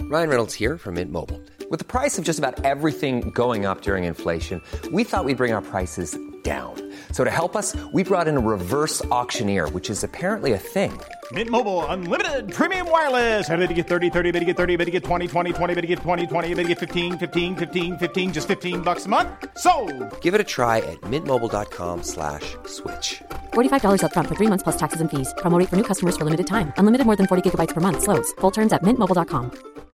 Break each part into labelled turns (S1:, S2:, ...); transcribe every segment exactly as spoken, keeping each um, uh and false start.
S1: Ryan Reynolds here from Mint Mobile. With the price of just about everything going up during inflation, we thought we'd bring our prices down. So to help us, we brought in a reverse auctioneer, which is apparently a thing.
S2: Mint Mobile Unlimited Premium Wireless. How to get thirty, thirty, how to get thirty, how to get twenty, twenty, twenty, how to get twenty, twenty, how to get fifteen, fifteen, fifteen, fifteen, just fifteen bucks a month? Sold! Give it a try at mintmobile.com slash switch.
S3: forty-five dollars up front for three months plus taxes and fees. Promo rate for new customers for limited time. Unlimited more than forty gigabytes per month. Slows full terms at mint mobile dot com.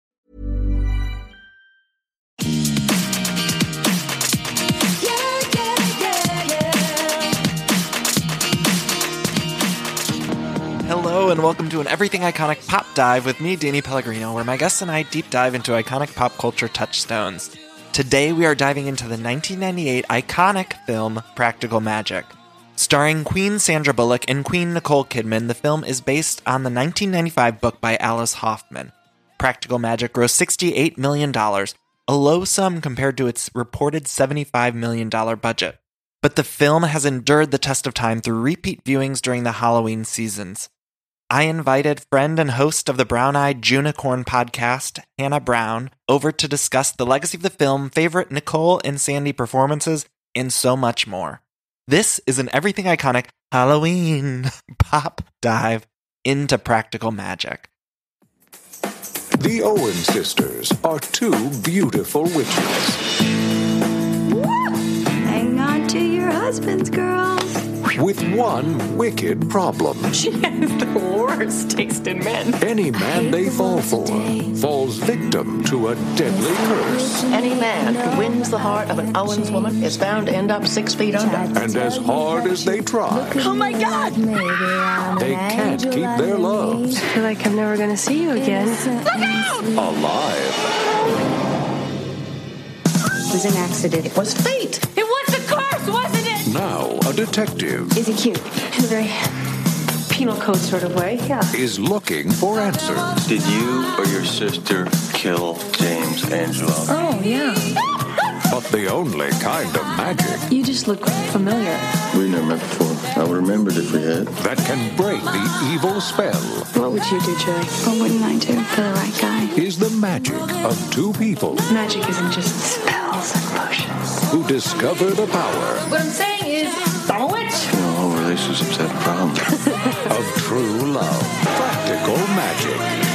S4: Hello and welcome to an Everything Iconic Pop Dive with me, Danny Pellegrino, where my guests and I deep dive into iconic pop culture touchstones. Today we are diving into the nineteen ninety-eight iconic film Practical Magic. Starring Queen Sandra Bullock and Queen Nicole Kidman, the film is based on the nineteen ninety-five book by Alice Hoffman. Practical Magic grossed sixty-eight million dollars, a low sum compared to its reported seventy-five million dollars budget. But the film has endured the test of time through repeat viewings during the Halloween seasons. I invited friend and host of the Brown Eyed Junicorn podcast, Hannah Brown, over to discuss the legacy of the film, favorite Nicole and Sandy performances, and so much more. This is an Everything Iconic Halloween pop dive into Practical Magic.
S5: The Owen sisters are two beautiful witches.
S6: Hang on to your husbands, girls.
S5: With one wicked problem.
S7: She has the worst taste in men.
S5: Any man they fall for falls victim to a deadly curse.
S7: Any man who wins the heart of an Owens woman is bound to end up six feet under.
S5: And as hard as they try,
S7: oh my God!
S5: they can't keep their loves.
S8: I feel like I'm never going to see you again.
S7: Look out!
S5: Alive.
S6: It was an accident.
S7: It was fate.
S8: It was a curse, wasn't it?
S5: Now a detective
S6: Is he cute?
S8: In a very penal code sort of way, yeah.
S5: is looking for answers.
S9: Did you or your sister kill James Angelo?
S8: Oh, yeah.
S5: But the only kind of magic
S8: You just look familiar.
S9: We never met before. I would remember it if we had.
S5: that can break the evil spell
S8: What would you do, Julie?
S6: What wouldn't I do for the right guy?
S5: is the magic of two people
S8: Magic isn't just spells and potions.
S5: who discover the power
S8: What I'm saying is, I'm a witch.
S9: You know, all relationships have problems.
S5: of true love. Practical Magic.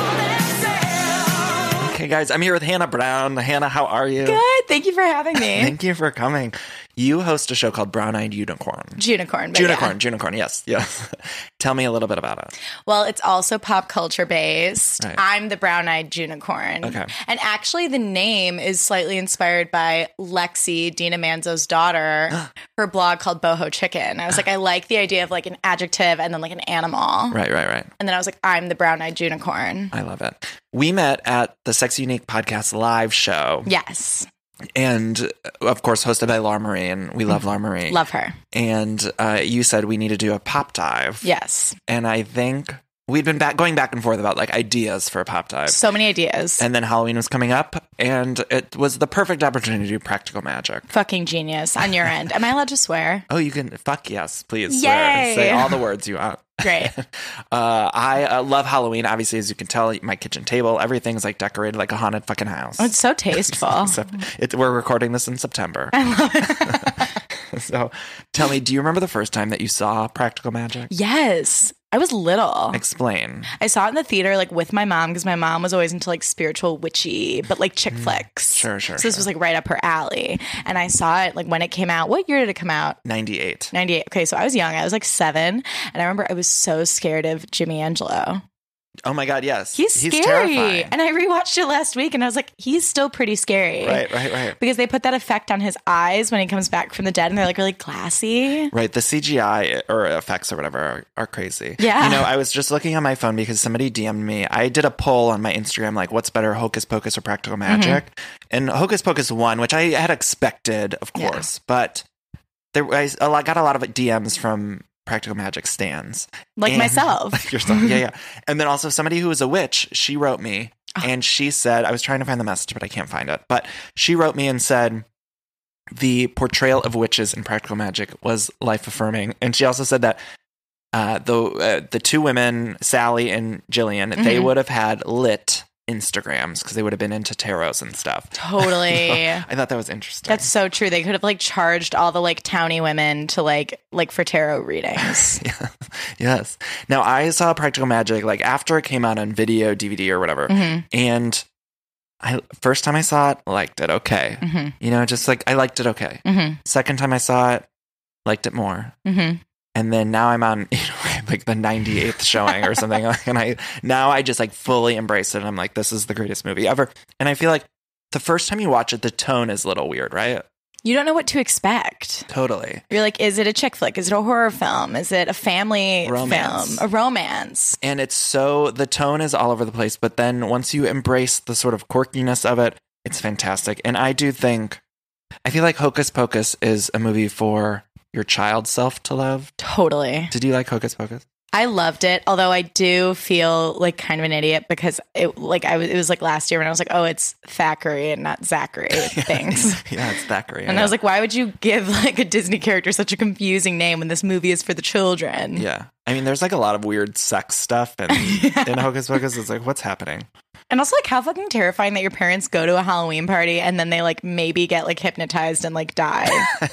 S4: Okay, guys, I'm here with Hannah Brown. Hannah, how are you?
S10: Good. Thank you for having me.
S4: Thank you for coming. You host a show called Brown Eyed Unicorn.
S10: Junicorn. but
S4: Junicorn,
S10: yeah.
S4: Junicorn, yes, yes. Tell me a little bit about it.
S10: Well, it's also pop culture based.
S4: Right.
S10: I'm the brown-eyed Junicorn.
S4: Okay.
S10: And actually, the name is slightly inspired by Lexi, Dina Manzo's daughter, her blog called Boho Chicken. I was like, I like the idea of like an adjective and then like an animal.
S4: Right, right, right.
S10: And then I was like, I'm the brown-eyed Junicorn.
S4: I love it. We met at the Sex Unique Podcast live show.
S10: Yes.
S4: And, of course, hosted by Laura Marie, and we love Laura Marie.
S10: Love her.
S4: And uh, you said we need to do a pop dive.
S10: Yes.
S4: And I think we'd been back going back and forth about, like, ideas for a pop dive.
S10: So many ideas.
S4: And then Halloween was coming up, and it was the perfect opportunity to do Practical Magic.
S10: Fucking genius on your end. Am I allowed to swear?
S4: Oh, you can, fuck yes, please
S10: Yay.
S4: swear. Say all the words you want.
S10: Great.
S4: uh, I uh, love Halloween. Obviously, as you can tell, my kitchen table, everything's like decorated like a haunted fucking house.
S10: Oh, it's so tasteful.
S4: Except it, we're recording this in September. I love it. So tell me, do you remember the first time that you saw Practical Magic?
S10: Yes. I was little.
S4: Explain.
S10: I saw it in the theater like with my mom because my mom was always into like spiritual witchy, but like chick flicks.
S4: Sure, sure.
S10: So this
S4: sure.
S10: was like right up her alley. And I saw it like when it came out. What year did it come out?
S4: ninety-eight.
S10: ninety-eight. Okay, so I was young. I was like seven. And I remember I was so scared of Jimmy Angelo.
S4: Oh my God, yes.
S10: He's,
S4: He's
S10: scary.
S4: terrifying.
S10: And I rewatched it last week and I was like, he's still pretty scary.
S4: Right, right, right.
S10: Because they put that effect on his eyes when he comes back from the dead and they're like really glassy.
S4: Right. The C G I or effects or whatever are, are crazy.
S10: Yeah.
S4: You know, I was just looking on my phone because somebody D M'd me. I did a poll on my Instagram, like, what's better, Hocus Pocus or Practical Magic? Mm-hmm. And Hocus Pocus won, which I had expected, of course. Yeah. But there, I, I got a lot of D Ms from Practical Magic stans.
S10: Like
S4: and,
S10: myself.
S4: Like yourself. Yeah, yeah. And then also somebody who was a witch, she wrote me oh. and she said, I was trying to find the message, but I can't find it. But she wrote me and said, the portrayal of witches in Practical Magic was life affirming. And she also said that uh, the, uh, the two women, Sally and Jillian, mm-hmm. they would have had lit Instagrams because they would have been into tarots and stuff.
S10: Totally.
S4: I thought that was interesting.
S10: That's so true. They could have like charged all the like towny women to like like for tarot readings.
S4: Yeah. Yes. Now I saw Practical Magic like after it came out on video, D V D or whatever.
S10: Mm-hmm.
S4: And I first time I saw it, liked it okay.
S10: Mm-hmm.
S4: You know, just like I liked it okay.
S10: Mm-hmm.
S4: Second time I saw it, liked it more.
S10: Mm-hmm.
S4: And then now I'm on, you know, like the ninety-eighth showing or something. And I now I just like fully embrace it. And I'm like, this is the greatest movie ever. And I feel like the first time you watch it, the tone is a little weird, right?
S10: You don't know what to expect.
S4: Totally.
S10: You're like, is it a chick flick? Is it a horror film? Is it a family
S4: romance.
S10: film? A romance.
S4: And it's so, the tone is all over the place. But then once you embrace the sort of quirkiness of it, it's fantastic. And I do think, I feel like Hocus Pocus is a movie for your child self to love.
S10: Totally.
S4: Did you like Hocus Pocus?
S10: I loved it, although I do feel like kind of an idiot because it like I was it was like last year when I was like, oh, it's Thackeray and not Zachary things.
S4: Yeah, it's Thackeray.
S10: And
S4: yeah.
S10: I was like, why would you give like a Disney character such a confusing name when this movie is for the children?
S4: Yeah. I mean, there's like a lot of weird sex stuff and
S10: Yeah.
S4: in Hocus Pocus. It's like, what's happening?
S10: And also like how fucking terrifying that your parents go to a Halloween party and then they like maybe get like hypnotized and like die.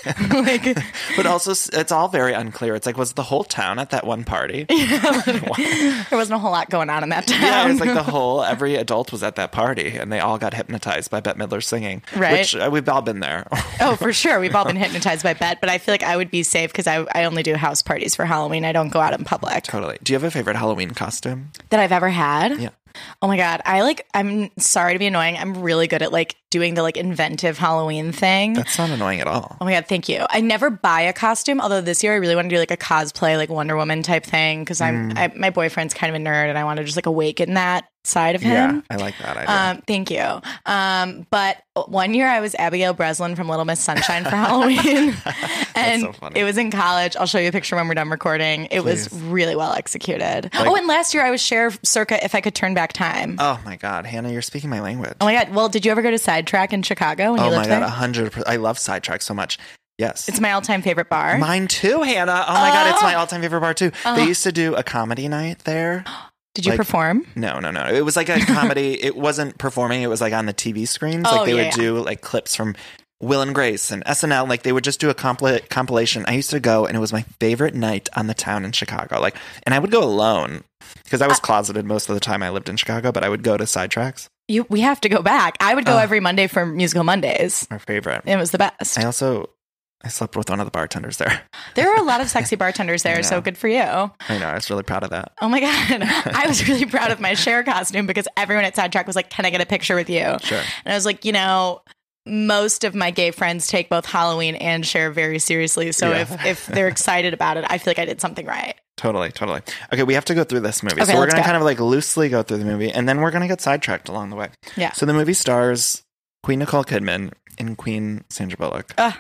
S10: Like,
S4: but also it's all very unclear. It's like, was the whole town at that one party?
S10: Yeah, there wasn't a whole lot going on in that town.
S4: Yeah, it's like the whole, every adult was at that party and they all got hypnotized by Bette Midler singing.
S10: Right.
S4: Which uh, we've all been there.
S10: Oh, for sure. We've all been hypnotized by Bette, but I feel like I would be safe because I, I only do house parties for Halloween. I don't go out in public.
S4: Totally. Do you have a favorite Halloween costume?
S10: That I've ever had?
S4: Yeah.
S10: Oh my God. I like, I'm sorry to be annoying. I'm really good at like doing the like inventive Halloween thing.
S4: That's not annoying at all.
S10: Oh my God. Thank you. I never buy a costume. Although this year I really want to do like a cosplay, like Wonder Woman type thing. Because I'm,
S4: Mm.
S10: I, my boyfriend's kind of a nerd and I want to just like awaken that side of him.
S4: Yeah, I like that idea.
S10: Um, thank you. Um, but one year I was Abigail Breslin from Little Miss Sunshine for Halloween. And
S4: so funny.
S10: it was in college. I'll show you a picture when we're done recording. It
S4: Please.
S10: was really well executed.
S4: Like-
S10: oh, and last year I was Cher circa If I Could Turn Back Time.
S4: Oh my God, Hannah, you're speaking my language.
S10: Oh my God. Well, did you ever go to Sidetrack in Chicago when
S4: Oh
S10: you
S4: my
S10: lived
S4: God,
S10: there?
S4: a hundred percent. I love Sidetrack so much. Yes.
S10: It's my all-time favorite bar.
S4: Mine too, Hannah. Oh my God, it's my all-time favorite bar too. They used to do a comedy night there.
S10: Did you
S4: like-
S10: perform?
S4: No, no, no. It was like a comedy. It wasn't performing. It was like on the T V screens.
S10: Oh,
S4: Like they
S10: yeah,
S4: would
S10: yeah.
S4: do like clips from Will and Grace and S N L. Like they would just do a compli- compilation. I used to go and it was my favorite night on the town in Chicago. Like, and I would go alone because I was closeted most of the time I lived in Chicago, but I would go to Sidetracks.
S10: You, we have to go back. I would go
S4: Oh.
S10: every Monday for Musical Mondays.
S4: Our favorite.
S10: It was the best.
S4: I also, I slept with one of the bartenders there.
S10: There are a lot of sexy bartenders there, so
S4: know.
S10: good for you.
S4: I know. I was really proud of that.
S10: Oh my God. I was really proud of my Cher costume because everyone at Sidetrack was like, can I get a picture with you?
S4: Sure.
S10: And I was like, you know, most of my gay friends take both Halloween and Cher very seriously. So
S4: Yeah.
S10: if, if they're excited about it, I feel like I did something right.
S4: Totally, totally. Okay, we have to go through this movie.
S10: Okay,
S4: so we're
S10: let's
S4: going to
S10: go.
S4: kind of like loosely go through the movie and then we're going to get sidetracked along the way.
S10: Yeah.
S4: So the movie stars Queen Nicole Kidman and Queen Sandra Bullock.
S10: Ugh.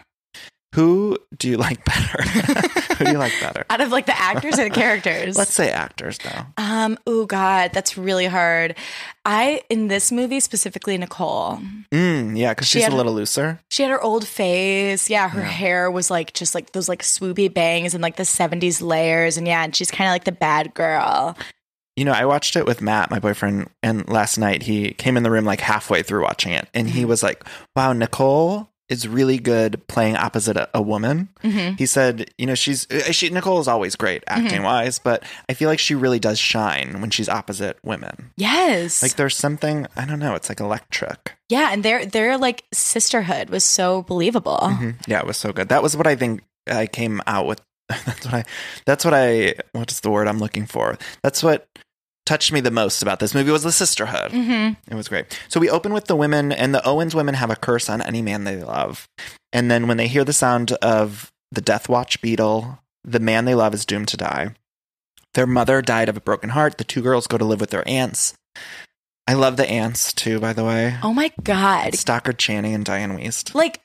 S4: Who do you like better? Who do you like better?
S10: Out of like the actors or the characters?
S4: Let's say actors now.
S10: Um, oh God, that's really hard. I, in this movie specifically, Nicole,
S4: Mm, yeah, because
S10: She
S4: she's
S10: had-
S4: a little looser.
S10: she had her old face. Yeah. Her hair was like, just like those like swoopy bangs and like the seventies layers. And yeah, and she's kind of like the bad girl.
S4: You know, I watched it with Matt, my boyfriend, and last night he came in the room like halfway through watching it. And he was like, wow, Nicole is really good playing opposite a, a woman.
S10: Mm-hmm.
S4: He said, you know, she's she Nicole is always great acting wise, but I feel like she really does shine when she's opposite women.
S10: Yes.
S4: Like there's something, I don't know, it's like electric.
S10: yeah. And their, their like sisterhood was so believable.
S4: Mhm. Yeah, it was so good. That was what I think I came out with. That's what I, that's what I, what is the word I'm looking for? That's what touched me the most about this movie was the sisterhood.
S10: Mm-hmm.
S4: It was great. So we open with the women, and the Owens women have a curse on any man they love. And then when they hear the sound of the Death Watch beetle, the man they love is doomed to die. Their mother died of a broken heart. The two girls go to live with their aunts. I love the aunts too, by the way.
S10: Oh my God.
S4: Stockard Channing and Diane Wiest.
S10: Like,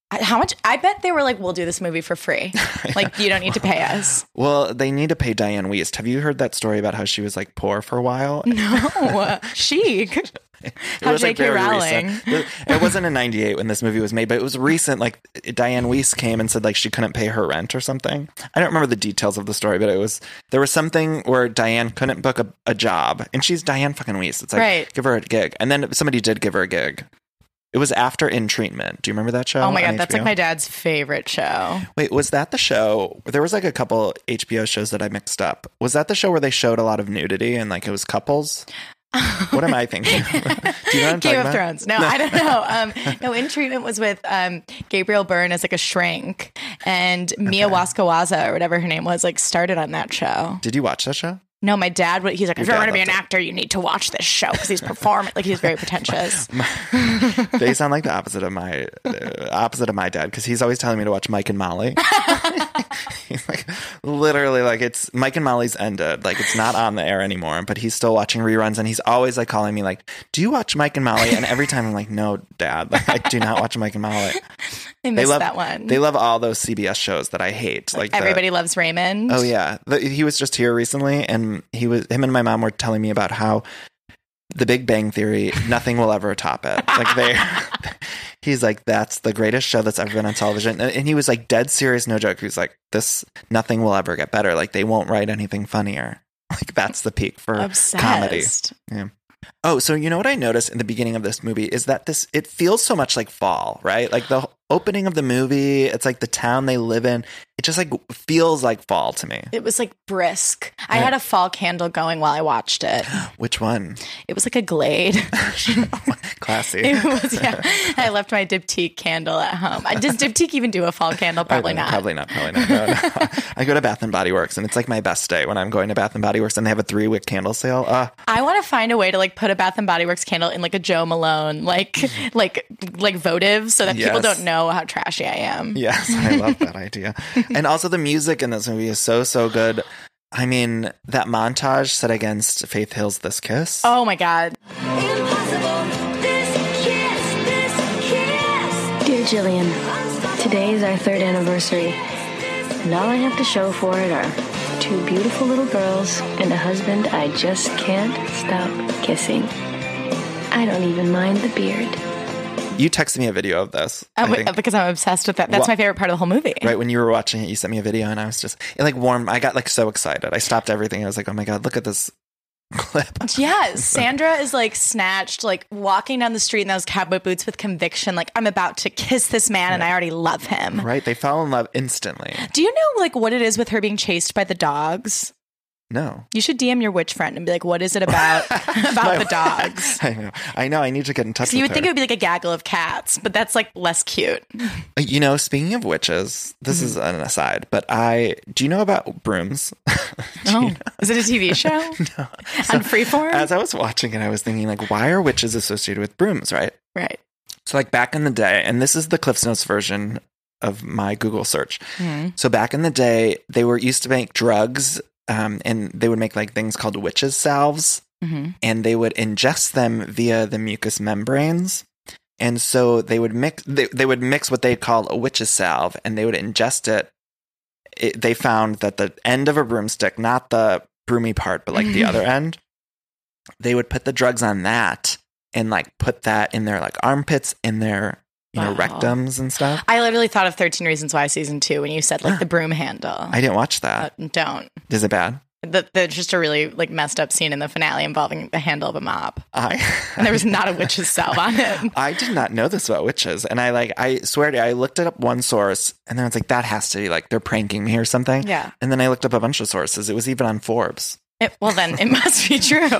S10: How much? I bet they were like, we'll do this movie for free. Like, you don't need to pay us.
S4: Well, they need to pay Diane Wiest. Have you heard that story about how she was like poor for a while?
S10: No. Chic. How
S4: was,
S10: J K
S4: like,
S10: Rowling.
S4: Recent. It wasn't in ninety-eight when this movie was made, but it was recent. Like, Diane Wiest came and said like she couldn't pay her rent or something. I don't remember the details of the story, but it was, there was something where Diane couldn't book a, a job, and she's Diane fucking Wiest. It's like,
S10: right.
S4: Give her a gig. And then somebody did give her a gig. It was after In Treatment. Do you remember that show?
S10: Oh my God,
S4: on
S10: that's
S4: H B O?
S10: like my dad's favorite show.
S4: Wait, was that the show? There was like a couple H B O shows that I mixed up. Was that the show where they showed a lot of nudity and like it was couples? What am I thinking? Do you know what I'm
S10: Game of
S4: about?
S10: Thrones. No, I don't know. Um, no, In Treatment was with um, Gabriel Byrne as like a shrink, and Mia
S4: Okay.
S10: Waskawaza or whatever her name was, like started on that show.
S4: Did you watch that show?
S10: No, my dad, would- he's like, if
S4: Your
S10: you're
S4: dad
S10: going to be an
S4: loved it.
S10: actor, you need to watch this show because he's performing. Like, he's very pretentious.
S4: They sound like the opposite of my uh, opposite of my dad, because he's always telling me to watch Mike and Molly. He's like, literally, like, it's Mike and Molly's ended, like it's not on the air anymore, but he's still watching reruns, and he's always like calling me like, do you watch Mike and Molly? And every time I'm like, no, Dad, like, I do not watch Mike and Molly.
S10: I
S4: They
S10: missed
S4: love
S10: that one.
S4: They love all those C B S shows that I hate, like the-
S10: Everybody Loves Raymond.
S4: Oh yeah, The- he was just here recently, and he was him and my mom were telling me about how The Big Bang Theory, nothing will ever top it. Like they, he's like, that's the greatest show that's ever been on television, and, and he was like dead serious, no joke. He was like, this, nothing will ever get better. Like they won't write anything funnier. Like that's the peak for
S10: Obsessed.
S4: comedy. Yeah. Oh, so you know what I noticed in the beginning of this movie is that this, it feels so much like fall, right? Like the opening of the movie, it's like the town they live in. It just like feels like fall to me.
S10: It was like brisk. I had a fall candle going while I watched it.
S4: Which one?
S10: It was like a Glade.
S4: Classy.
S10: It was, yeah. I left my Diptyque candle at home. Does Diptyque even do a fall candle? Probably
S4: I don't know,
S10: not.
S4: Probably not. Probably not. No, no. I go to Bath and Body Works, and it's like my best day when I'm going to Bath and Body Works, and they have a three wick candle sale. Uh,
S10: I want to find a way to like put a Bath and Body Works candle in like a Joe Malone, like like like votive, so that people
S4: Yes.
S10: don't know how trashy I am.
S4: yes, I love that idea. And also the music in this movie is so so good. I mean, that montage set against Faith Hill's "This Kiss."
S10: Oh my God.
S6: Dear Jillian, today is our third anniversary, and all I have to show for it are two beautiful little girls and a husband I just can't stop kissing. I don't even mind the beard.
S4: You texted me a video of this.
S10: Uh,
S4: I
S10: wait,
S4: think.
S10: because I'm obsessed with that. That's
S4: Well-
S10: my favorite part of the whole movie.
S4: Right when you were watching it, you sent me a video, and I was just it like warm. I got like so excited. I stopped everything. I was like, "Oh my God, look at this clip!"
S10: Yeah, Sandra is like snatched, like walking down the street in those cowboy boots with conviction. Like, I'm about to kiss this man, and I already love him.
S4: Right? They fell in love instantly.
S10: Do you know like what it is with her being chased by the dogs?
S4: No.
S10: You should D M your witch friend and be like, "What is it about about the dogs?"
S4: I know. I know. I need to get in touch
S10: So you
S4: with
S10: would think
S4: her.
S10: it would be like a gaggle of cats, but that's like less cute.
S4: You know, speaking of witches, this
S10: Mm-hmm.
S4: is an aside, but I do you know about brooms?
S10: Oh, is it a T V show? No. On Freeform?
S4: As I was watching it, I was thinking, like, why are witches associated with brooms, right?
S10: Right.
S4: So, like, back in the day, and this is the Cliff's Notes version of my Google search.
S10: Mm-hmm.
S4: So, back in the day, they were used to make drugs, um, and they would make like things called witches' salves,
S10: Mm-hmm.
S4: and they would ingest them via the mucous membranes. And so they would mix they, they would mix what they call a witch's salve, and they would ingest it. It they found that the end of a broomstick, not the broomy part, but like the other end, they would put the drugs on that and like put that in their like armpits, in their you know
S10: Wow.
S4: rectums and stuff.
S10: I literally thought of thirteen Reasons Why season two when you said like the broom handle.
S4: I didn't watch that.
S10: Uh, don't.
S4: Is it bad?
S10: The, the, just a really like messed up scene in the finale involving the handle of a mop.
S4: I
S10: And there was not a witch's salve on it.
S4: I did not know this about witches, and I like I swear to you, I looked it up one source, and then I was like, that has to be like they're pranking me or something.
S10: Yeah.
S4: And then I looked up a bunch of sources. It was even on Forbes.
S10: It, well, then it must be true.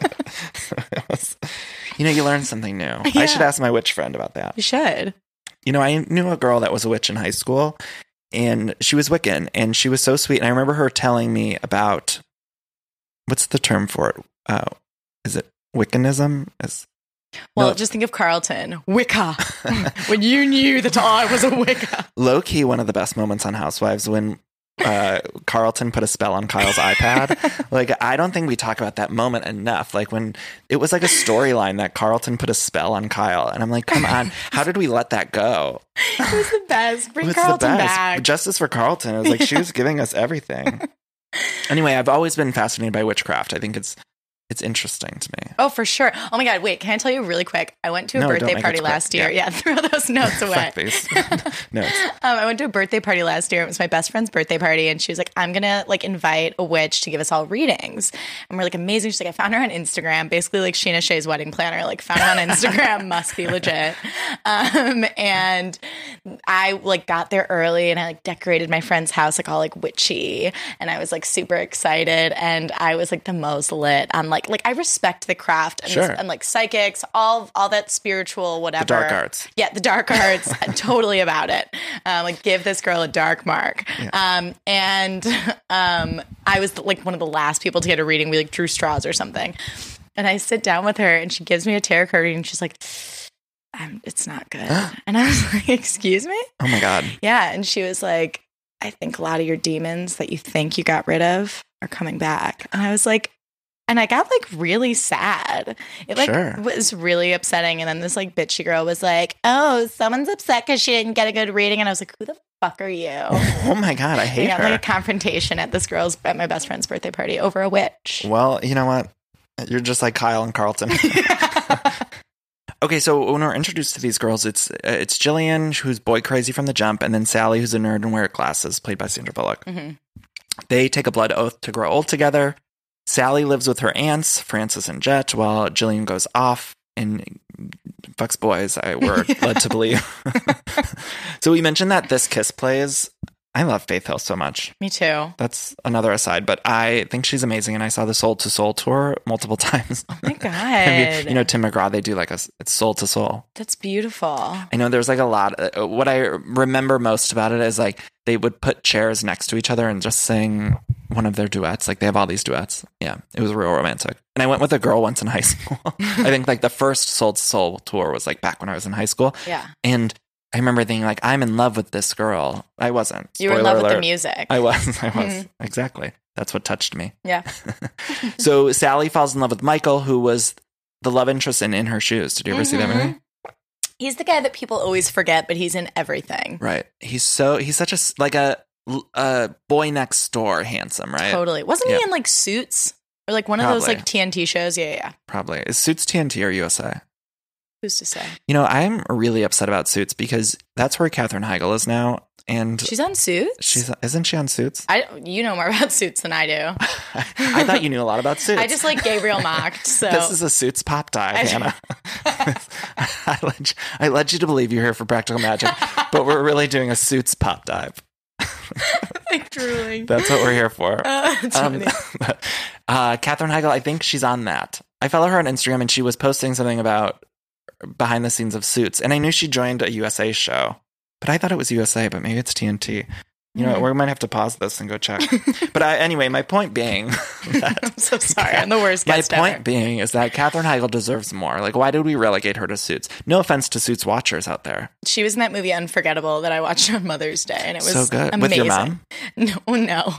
S4: It was- you know, you learn something new.
S10: Yeah.
S4: I should ask my witch friend about that.
S10: You should.
S4: You know, I knew a girl that was a witch in high school, and she was Wiccan, and she was so sweet. And I remember her telling me about what's the term for it? Uh, is it Wiccanism? Is
S10: Well,
S4: No.
S10: just think of Carlton. Wicca. When you knew that I was a Wicca.
S4: low key one of the best moments on Housewives when uh, Carlton put a spell on Kyle's iPad. Like, I don't think we talk about that moment enough. Like, when it was like a storyline that Carlton put a spell on Kyle. And I'm like, come on, how did we let that go?
S10: It was the best. Bring
S4: It was
S10: Carlton
S4: the best.
S10: back.
S4: Justice for Carlton. It was like, she was giving us everything. Anyway, I've always been fascinated by witchcraft. I think it's It's interesting to me.
S10: Oh, for sure. Oh my God. Wait, can I tell you really quick? I went to a
S4: No, don't
S10: birthday
S4: make
S10: party
S4: it quick.
S10: last year.
S4: Yeah.
S10: Yeah, throw those notes away.
S4: Fuck these notes.
S10: Um, I went to a birthday party last year. It was my best friend's birthday party. And she was like, I'm going to like invite a witch to give us all readings. And we're like, amazing. She's like, I found her on Instagram. Basically like Sheena Shea's wedding planner. Like found her on Instagram. Must be legit. Um, and I like got there early and I like decorated my friend's house like all like witchy. And I was like super excited. And I was like the most lit on like, like I respect the craft and,
S4: Sure.
S10: and like psychics, all all that spiritual whatever.
S4: The dark arts.
S10: Yeah, the dark arts. Totally about it. Um, like give this girl a dark mark.
S4: Yeah.
S10: Um, and um, I was like one of the last people to get a reading. We like drew straws or something. And I sit down with her and she gives me a tarot card reading and she's like, um, it's not good. And I was like, excuse me?
S4: Oh my God.
S10: Yeah. And she was like, I think a lot of your demons that you think you got rid of are coming back. And I was like, and I got like really sad. It like
S4: Sure.
S10: was really upsetting. And then this like bitchy girl was like, oh, someone's upset because she didn't get a good reading. And I was like, who the fuck are you?
S4: Oh my God, I
S10: I
S4: hate
S10: got
S4: her.
S10: like a confrontation at this girl's, at my best friend's birthday party over a witch.
S4: Well, you know what? You're just like Kyle and Carlton. Okay, so when we're introduced to these girls, it's uh, it's Jillian, who's boy crazy from the jump, and then Sally, who's a nerd and wears glasses, played by Sandra Bullock.
S10: Mm-hmm.
S4: They take a blood oath to grow old together. Sally lives with her aunts, Frances and Jet, while Jillian goes off and fucks boys, I were led to believe. So we mentioned that This Kiss plays. I love Faith Hill so much.
S10: Me too.
S4: That's another aside, but I think she's amazing, and I saw the Soul to Soul tour multiple times.
S10: Oh my God.
S4: You know, Tim McGraw, they do like a, it's Soul to Soul.
S10: That's beautiful.
S4: I know there's like a lot. Uh, what I remember most about it is like they would put chairs next to each other and just sing one of their duets. Like they have all these duets. Yeah, it was real romantic. And I went with a girl once in high school. I think like the first Soul to Soul tour was like back when I was in high school.
S10: Yeah.
S4: And I remember thinking like, I'm in love with this girl. I wasn't.
S10: You were in
S4: Spoiler
S10: love with the
S4: alert.
S10: music.
S4: I was. I was.
S10: Mhm.
S4: Exactly. That's what touched me.
S10: Yeah.
S4: So Sally falls in love with Michael, who was the love interest in In Her Shoes. Did you ever see that movie?
S10: He's the guy that people always forget, but he's in everything.
S4: Right. He's so, he's such a, s- like a, a boy next door handsome, right?
S10: Totally. Wasn't
S4: Yeah.
S10: he in like Suits? Or like one of those
S4: Probably.
S10: like T N T shows? Yeah, yeah, yeah.
S4: Probably. Is Suits T N T or U S A?
S10: Who's to say?
S4: You know, I'm really upset about Suits because that's where Katherine Heigl is now. And
S10: She's on Suits?
S4: she's, isn't she on Suits?
S10: I, you know more about Suits than I do.
S4: I thought you knew a lot about Suits.
S10: I just like Gabriel mocked. So
S4: This is a Suits pop dive,
S10: I-
S4: Hannah. I, led you, I led you to believe you're here for Practical Magic, but we're really doing a Suits pop dive.
S10: like drooling.
S4: That's what we're here for.
S10: Uh, that's
S4: Um,
S10: funny.
S4: uh, Katherine Heigl, I think she's on that. I follow her on Instagram, and she was posting something about behind the scenes of Suits, and I knew she joined a U S A show, but I thought it was U S A, but maybe it's T N T. You know,
S10: Mm.
S4: we might have to pause this and go check. But I, anyway, my point being, that,
S10: I'm so sorry. I'm the worst
S4: my
S10: guest
S4: point
S10: ever.
S4: being is that Katherine Heigl deserves more. Like, why did we relegate her to Suits? No offense to Suits watchers out there.
S10: She was in that movie Unforgettable that I watched on Mother's Day, and it was
S4: So good.
S10: amazing.
S4: With your mom?
S10: No, no.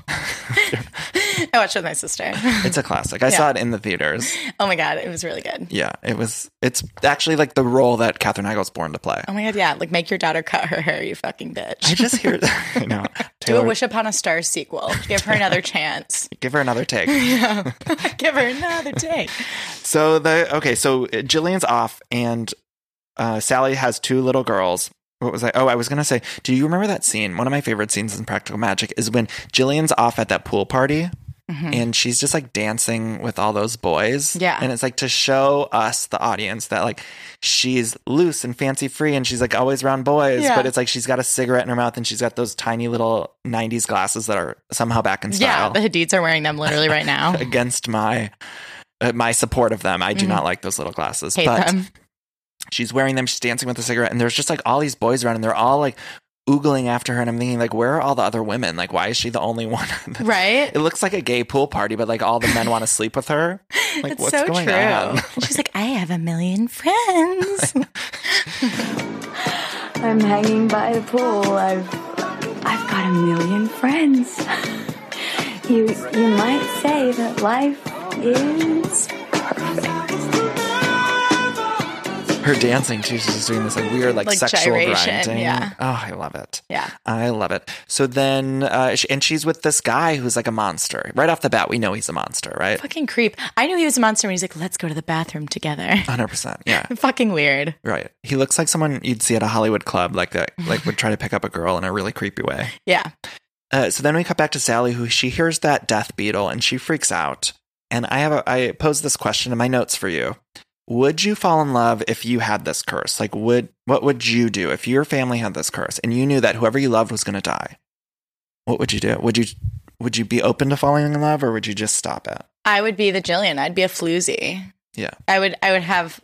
S10: I watched it with my sister.
S4: It's a classic. I
S10: Yeah.
S4: saw it in the theaters.
S10: Oh my God, it was really good.
S4: Yeah, it was. It's actually like the role that Katherine Heigl's born to play.
S10: Oh my God, yeah. Like, make your daughter cut her hair, you fucking bitch.
S4: I just hear, I know.
S10: Do a
S4: Taylor,
S10: Wish Upon a Star sequel. Give her another chance.
S4: give her another take.
S10: Yeah. Give her another take.
S4: So the okay, so Jillian's off, and uh, Sally has two little girls. What was I? Oh, I was gonna say, do you remember that scene? One of my favorite scenes in Practical Magic is when Jillian's off at that pool party.
S10: Mhm.
S4: And she's just like dancing with all those boys.
S10: Yeah.
S4: And it's like to show us, the audience, that like she's loose and fancy free and she's like always around boys.
S10: Yeah.
S4: But it's like she's got a cigarette in her mouth and she's got those tiny little nineties glasses that are somehow back in
S10: Yeah,
S4: style.
S10: the Hadids are wearing them literally right now.
S4: Against my uh, my support of them. I do
S10: Mhm.
S4: not like those little glasses.
S10: Hate
S4: but
S10: them.
S4: she's wearing them. She's dancing with a cigarette. And there's just like all these boys around and they're all like oogling after her. And I'm thinking like, where are all the other women? Like, why is she the only one?
S10: Right?
S4: It looks like a gay pool party, but like all the men want to sleep with her. Like,
S10: It's
S4: what's
S10: so
S4: going
S10: true.
S4: on?
S10: She's like, I have a million friends.
S6: I'm hanging by the pool. I've I've got a million friends. You, you might say that life is perfect.
S4: Her dancing too, she's just doing this like weird like,
S10: Like
S4: sexual
S10: gyration,
S4: grinding.
S10: yeah.
S4: Oh, I love it.
S10: Yeah.
S4: I love it. So then, uh, she, and she's with this guy who's like a monster. Right off the bat, we know he's a monster, right?
S10: Fucking creep. I knew he was a monster when he's like, let's go to the bathroom together.
S4: one hundred percent. Yeah.
S10: Fucking weird.
S4: Right. He looks like someone you'd see at a Hollywood club, like that, like would try to pick up a girl in a really creepy way.
S10: Yeah.
S4: Uh, so then we cut back to Sally, who she hears that death beetle and she freaks out. And I have a, I posed this question in my notes for you. Would you fall in love if you had this curse? Like, would what would you do if your family had this curse and you knew that whoever you loved was going to die? What would you do? Would you would you be open to falling in love, or would you just stop it?
S10: I would be the Jillian. I'd be a floozy.
S4: Yeah.
S10: I would I would have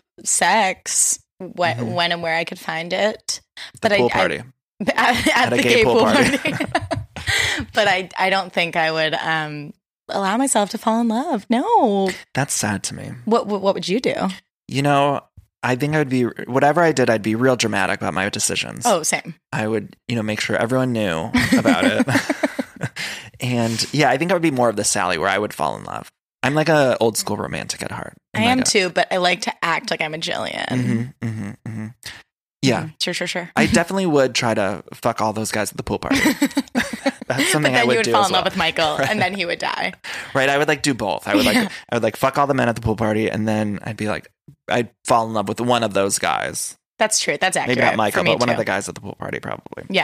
S10: sex wh-
S4: Mhm.
S10: when and where I could find it.
S4: The
S10: But
S4: pool
S10: I,
S4: party.
S10: I, at, at
S4: a
S10: the
S4: gay
S10: gay,
S4: pool
S10: pool,
S4: party.
S10: party. But I I don't think I would um allow myself to fall in love. No.
S4: That's sad to me.
S10: What what, what would you do?
S4: You know, I think I would be, whatever I did, I'd be real dramatic about my decisions.
S10: Oh, same.
S4: I would, you know, make sure everyone knew about it. And yeah, I think I would be more of the Sally where I would fall in love. I'm like a old school romantic at heart.
S10: I am too, but I like to act like I'm a Jillian.
S4: Mm-hmm, mm-hmm, mm-hmm. Yeah.
S10: Mm, sure, sure, sure.
S4: I definitely would try to fuck all those guys at the pool party. That's something
S10: but then
S4: I would
S10: you would
S4: do
S10: fall
S4: as
S10: in love
S4: well.
S10: with Michael,
S4: Right.
S10: and then he would die.
S4: Right. I would like do both. I would like,
S10: Yeah.
S4: I would like fuck all the men at the pool party, and then I'd be like, I'd fall in love with one of those guys.
S10: That's true. That's accurate.
S4: Maybe not Michael,
S10: for me
S4: but one
S10: too.
S4: of the guys at the pool party, probably.
S10: Yeah.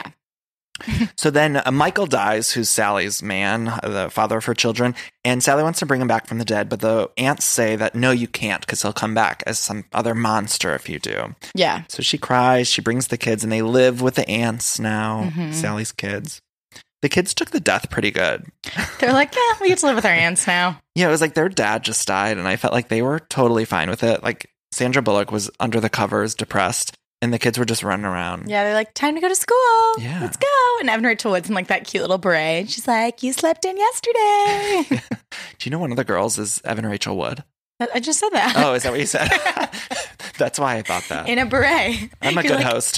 S4: So then uh, Michael dies, who's Sally's man, the father of her children, and Sally wants to bring him back from the dead, but the aunts say that no, you can't, because he'll come back as some other monster if you do.
S10: Yeah.
S4: So she cries, she brings the kids, and they live with the aunts now,
S10: Mhm.
S4: Sally's kids. The kids took the death pretty good.
S10: They're like, yeah, we get to live with our aunts now.
S4: Yeah, it was like their dad just died, and I felt like they were totally fine with it. Like Sandra Bullock was under the covers, depressed, and the kids were just running around.
S10: Yeah, they're like, time to go to school.
S4: Yeah.
S10: Let's go. And Evan Rachel Wood's in like that cute little beret. And she's like, you slept in yesterday.
S4: Do you know one of the girls is Evan Rachel Wood?
S10: I I just said that.
S4: Oh, is that what you said? That's why I thought that.
S10: In a beret.
S4: I'm a
S10: You're
S4: good
S10: like-
S4: host.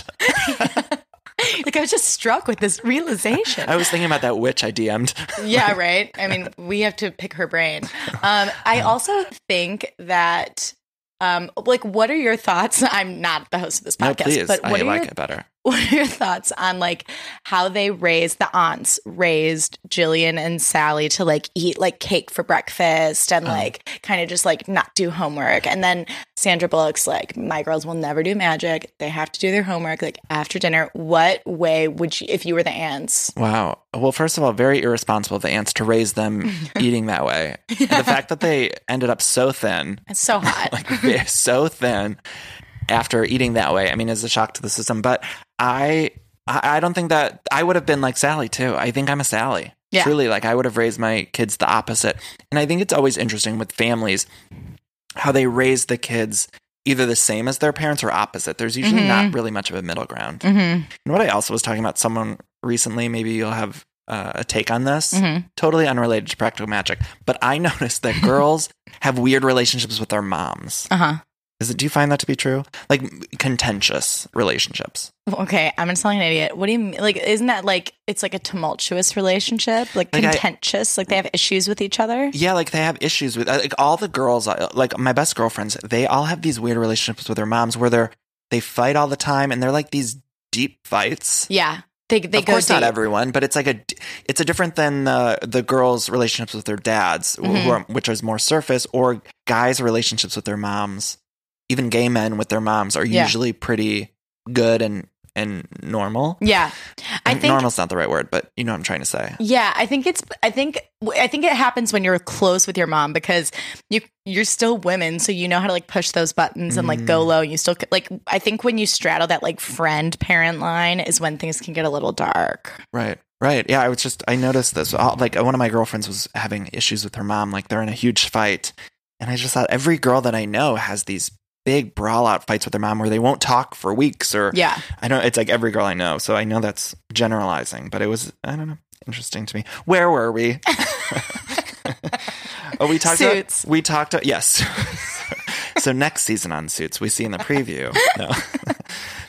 S10: Like I was just struck with this realization.
S4: I was thinking about that witch I D M'd.
S10: Yeah, right. I mean, we have to pick her brain. Um, I also think that, um, like, what are your thoughts? I'm not the host of this
S4: No,
S10: podcast,
S4: please.
S10: but
S4: I
S10: what are
S4: like
S10: your,
S4: it better.
S10: what are your thoughts on like how they raised the aunts raised Jillian and Sally to like eat like cake for breakfast and like kind of just like not do homework, and then Sandra Bullock's like, my girls will never do magic, they have to do their homework like after dinner. What way would you, if you were the aunts?
S4: Wow. Well, first of all, very irresponsible of the aunts to raise them eating that way. The fact that they ended up so thin,
S10: It's so hot.
S4: like they're so thin after eating that way, I mean, is a shock to the system. But I, I I don't think that I would have been like Sally too. I think I'm a Sally.
S10: Yeah.
S4: Truly, like I would have raised my kids the opposite. And I think it's always interesting with families how they raise the kids either the same as their parents or opposite. There's usually
S10: Mhm.
S4: not really much of a middle ground.
S10: Mm-hmm.
S4: And what I also was talking about someone recently, maybe you'll have uh, a take on this,
S10: Mhm.
S4: totally unrelated to practical magic, but I noticed that girls have weird relationships with their moms.
S10: Uh huh.
S4: Is it? Do you find that to be true? Like contentious relationships.
S10: Okay, I'm gonna sound like an idiot. What do you mean? Like, isn't that like it's like a tumultuous relationship, like,
S4: Like I-
S10: contentious? like they have issues with each other.
S4: Yeah, like they have issues with like all the girls, uh, like my best girlfriends. They all have these weird relationships with their moms where they're they fight all the time, and they're like these deep fights.
S10: Yeah, they they
S4: of
S10: go
S4: course, not
S10: deep.
S4: everyone, but it's like a it's a different than the the girls' relationships with their dads, wh- who are, which is more surface, or guys' relationships with their moms. Even gay men with their moms are
S10: Yeah.
S4: usually pretty good and and normal.
S10: Yeah, I
S4: And
S10: think
S4: normal's not the right word, but you know what I'm trying to say.
S10: Yeah, I think it's. I think. I think it happens when you're close with your mom because you you're still women, so you know how to like push those buttons and like go
S4: Mm.
S10: low. You still like. I think when you straddle that like friend parent line is when things can get a little dark.
S4: Right. Right. Yeah. I was just, I noticed this. All, like, one of my girlfriends was having issues with her mom. Like, they're in a huge fight. And I just thought every girl that I know has these big brawl out fights with their mom where they won't talk for weeks. Or,
S10: Yeah.
S4: I know it's like every girl I know. So I know that's generalizing, but it was, I don't know, interesting to me. Where were we? oh, we talked
S10: Suits.
S4: about, we talked about, yes. So next season on Suits, we see in the preview. No.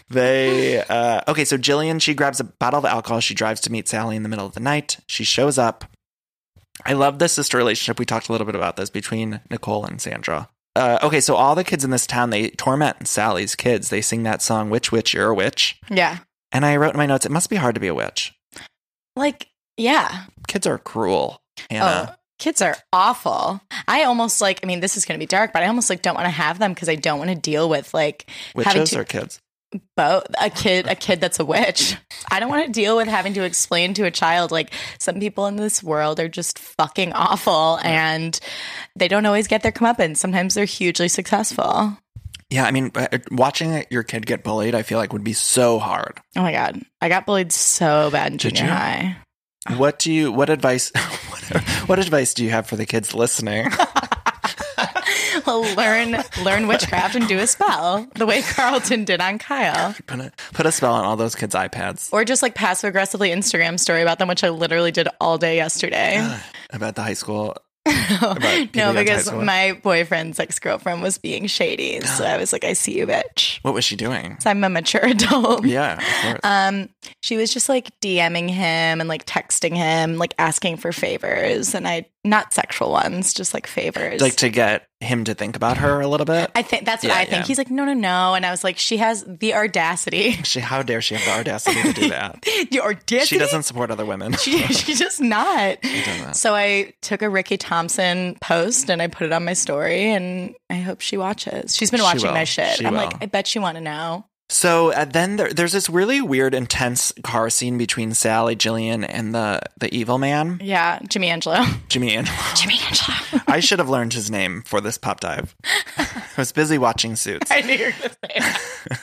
S4: They, uh, okay, so Jillian, she grabs a bottle of alcohol. She drives to meet Sally in the middle of the night. She shows up. I love the sister relationship. We talked a little bit about this between Nicole and Sandra. Uh, okay, so all the kids in this town, they torment Sally's kids. They sing that song, Witch, Witch, You're a Witch.
S10: Yeah.
S4: And I wrote in my notes, it must be hard to be a witch.
S10: Like, yeah.
S4: Kids are cruel, Hannah.
S10: Oh, kids are awful. I almost like, I mean, this is going to be dark, but I almost like don't want to have them because I don't want to deal with like
S4: Witches
S10: having to,
S4: or kids?
S10: Both. A kid, a kid that's a witch. I don't want to deal with having to explain to a child like some people in this world are just fucking awful and they don't always get their comeuppance. Sometimes they're hugely successful.
S4: Yeah, I mean, watching your kid get bullied, I feel like would be so hard.
S10: Oh my God. I got bullied so bad in
S4: Did
S10: junior
S4: you?
S10: high.
S4: What do you, what advice, what, what advice do you have for the kids listening?
S10: Well, learn learn witchcraft and do a spell the way Carlton did on Kyle.
S4: Put a, put a spell on all those kids' iPads.
S10: Or just like passive aggressively Instagram story about them, which I literally did all day yesterday.
S4: About the high school.
S10: No, because my boyfriend's ex-girlfriend was being shady. So I was like, I see you, bitch.
S4: What was she doing?
S10: So I'm a mature adult.
S4: Yeah, of course.
S10: Um, she was just like DMing him and like texting him, like asking for favors. And I, not sexual ones, just like favors.
S4: Like to get him to think about her a little bit?
S10: I think that's what
S4: Yeah,
S10: I think.
S4: yeah.
S10: He's like, no, no, no. And I was like, she has the audacity.
S4: She, how dare she have the audacity to do that?
S10: The audacity?
S4: She doesn't support other women.
S10: She, she's just not.
S4: She doesn't.
S10: So I took a Ricky Thompson post and I put it on my story and I hope she watches. She's been
S4: She
S10: watching
S4: will.
S10: my shit.
S4: She
S10: I'm
S4: will.
S10: like, I bet you want to know.
S4: So uh, then there, there's this really weird, intense car scene between Sally, Jillian, and the, the evil man,
S10: Yeah, Jimmy Angelo.
S4: Jimmy Angelo.
S10: Jimmy Angelo.
S4: I should have learned his name for this pop dive. I was busy watching Suits.
S10: I knew you were going to say that.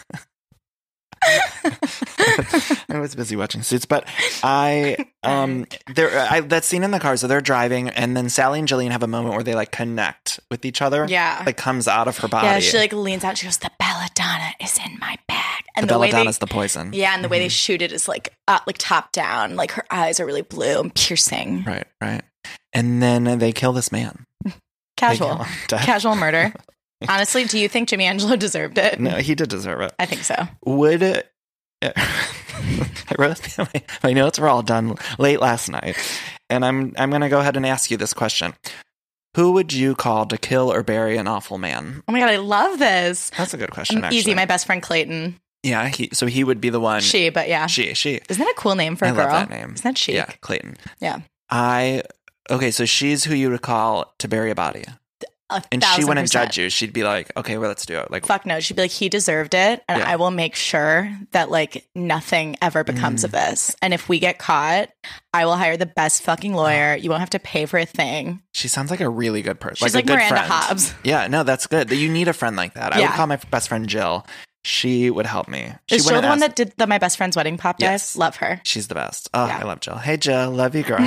S4: I was busy watching Suits, but I um there I, that scene in the car. So they're driving, and then Sally and Jillian have a moment where they like connect with each other.
S10: Yeah.
S4: like comes out of her body.
S10: Yeah, she like leans out. She goes, "The belladonna is in my bag." And
S4: the
S10: the, way they,
S4: belladonna's the poison.
S10: yeah, and the way
S4: Mm-hmm.
S10: they shoot it is like uh, like top down. Like her eyes are really blue and piercing.
S4: Right, right. And then they kill this man.
S10: Casual,
S4: They kill him.
S10: casual murder. Honestly, do you think Jimmy Angelo deserved it?
S4: No, he did deserve it.
S10: I think so.
S4: Would it, I wrote my, my notes were all done late last night, and I'm I'm gonna go ahead and ask you this question: who would you call to kill or bury an awful man?
S10: Oh my God, I love this.
S4: That's a good question.
S10: Um,
S4: Actually,
S10: Easy, my best friend Clayton.
S4: yeah. He, so he would be the one.
S10: She, but yeah.
S4: She, she.
S10: Isn't that a cool name for a
S4: I
S10: girl?
S4: love that name.
S10: Isn't that chic?
S4: Yeah, Clayton.
S10: Yeah.
S4: I okay. So she's who you would call to bury a body,
S10: A
S4: and she
S10: thousand
S4: wouldn't
S10: percent.
S4: judge you. She'd be like, "Okay, well, let's do it." Like,
S10: Fuck no. She'd be like, he deserved it. And
S4: Yeah.
S10: I will make sure that like nothing ever becomes
S4: Mm.
S10: of this. And if we get caught, I will hire the best fucking lawyer. You won't have to pay for a thing.
S4: she sounds like a really good person.
S10: She's
S4: like,
S10: like
S4: a good
S10: Miranda
S4: friend.
S10: Hobbs.
S4: Yeah, no, that's good. You need a friend like that. I would
S10: Yeah.
S4: call my best friend Jill. She would help me. She
S10: Is Jill
S4: wouldn't
S10: the one
S4: ask-
S10: that did the My Best Friend's Wedding pop dive?
S4: Yes.
S10: Love her.
S4: She's the best. Oh,
S10: Yeah.
S4: I love Jill. Hey, Jill, love you, girl.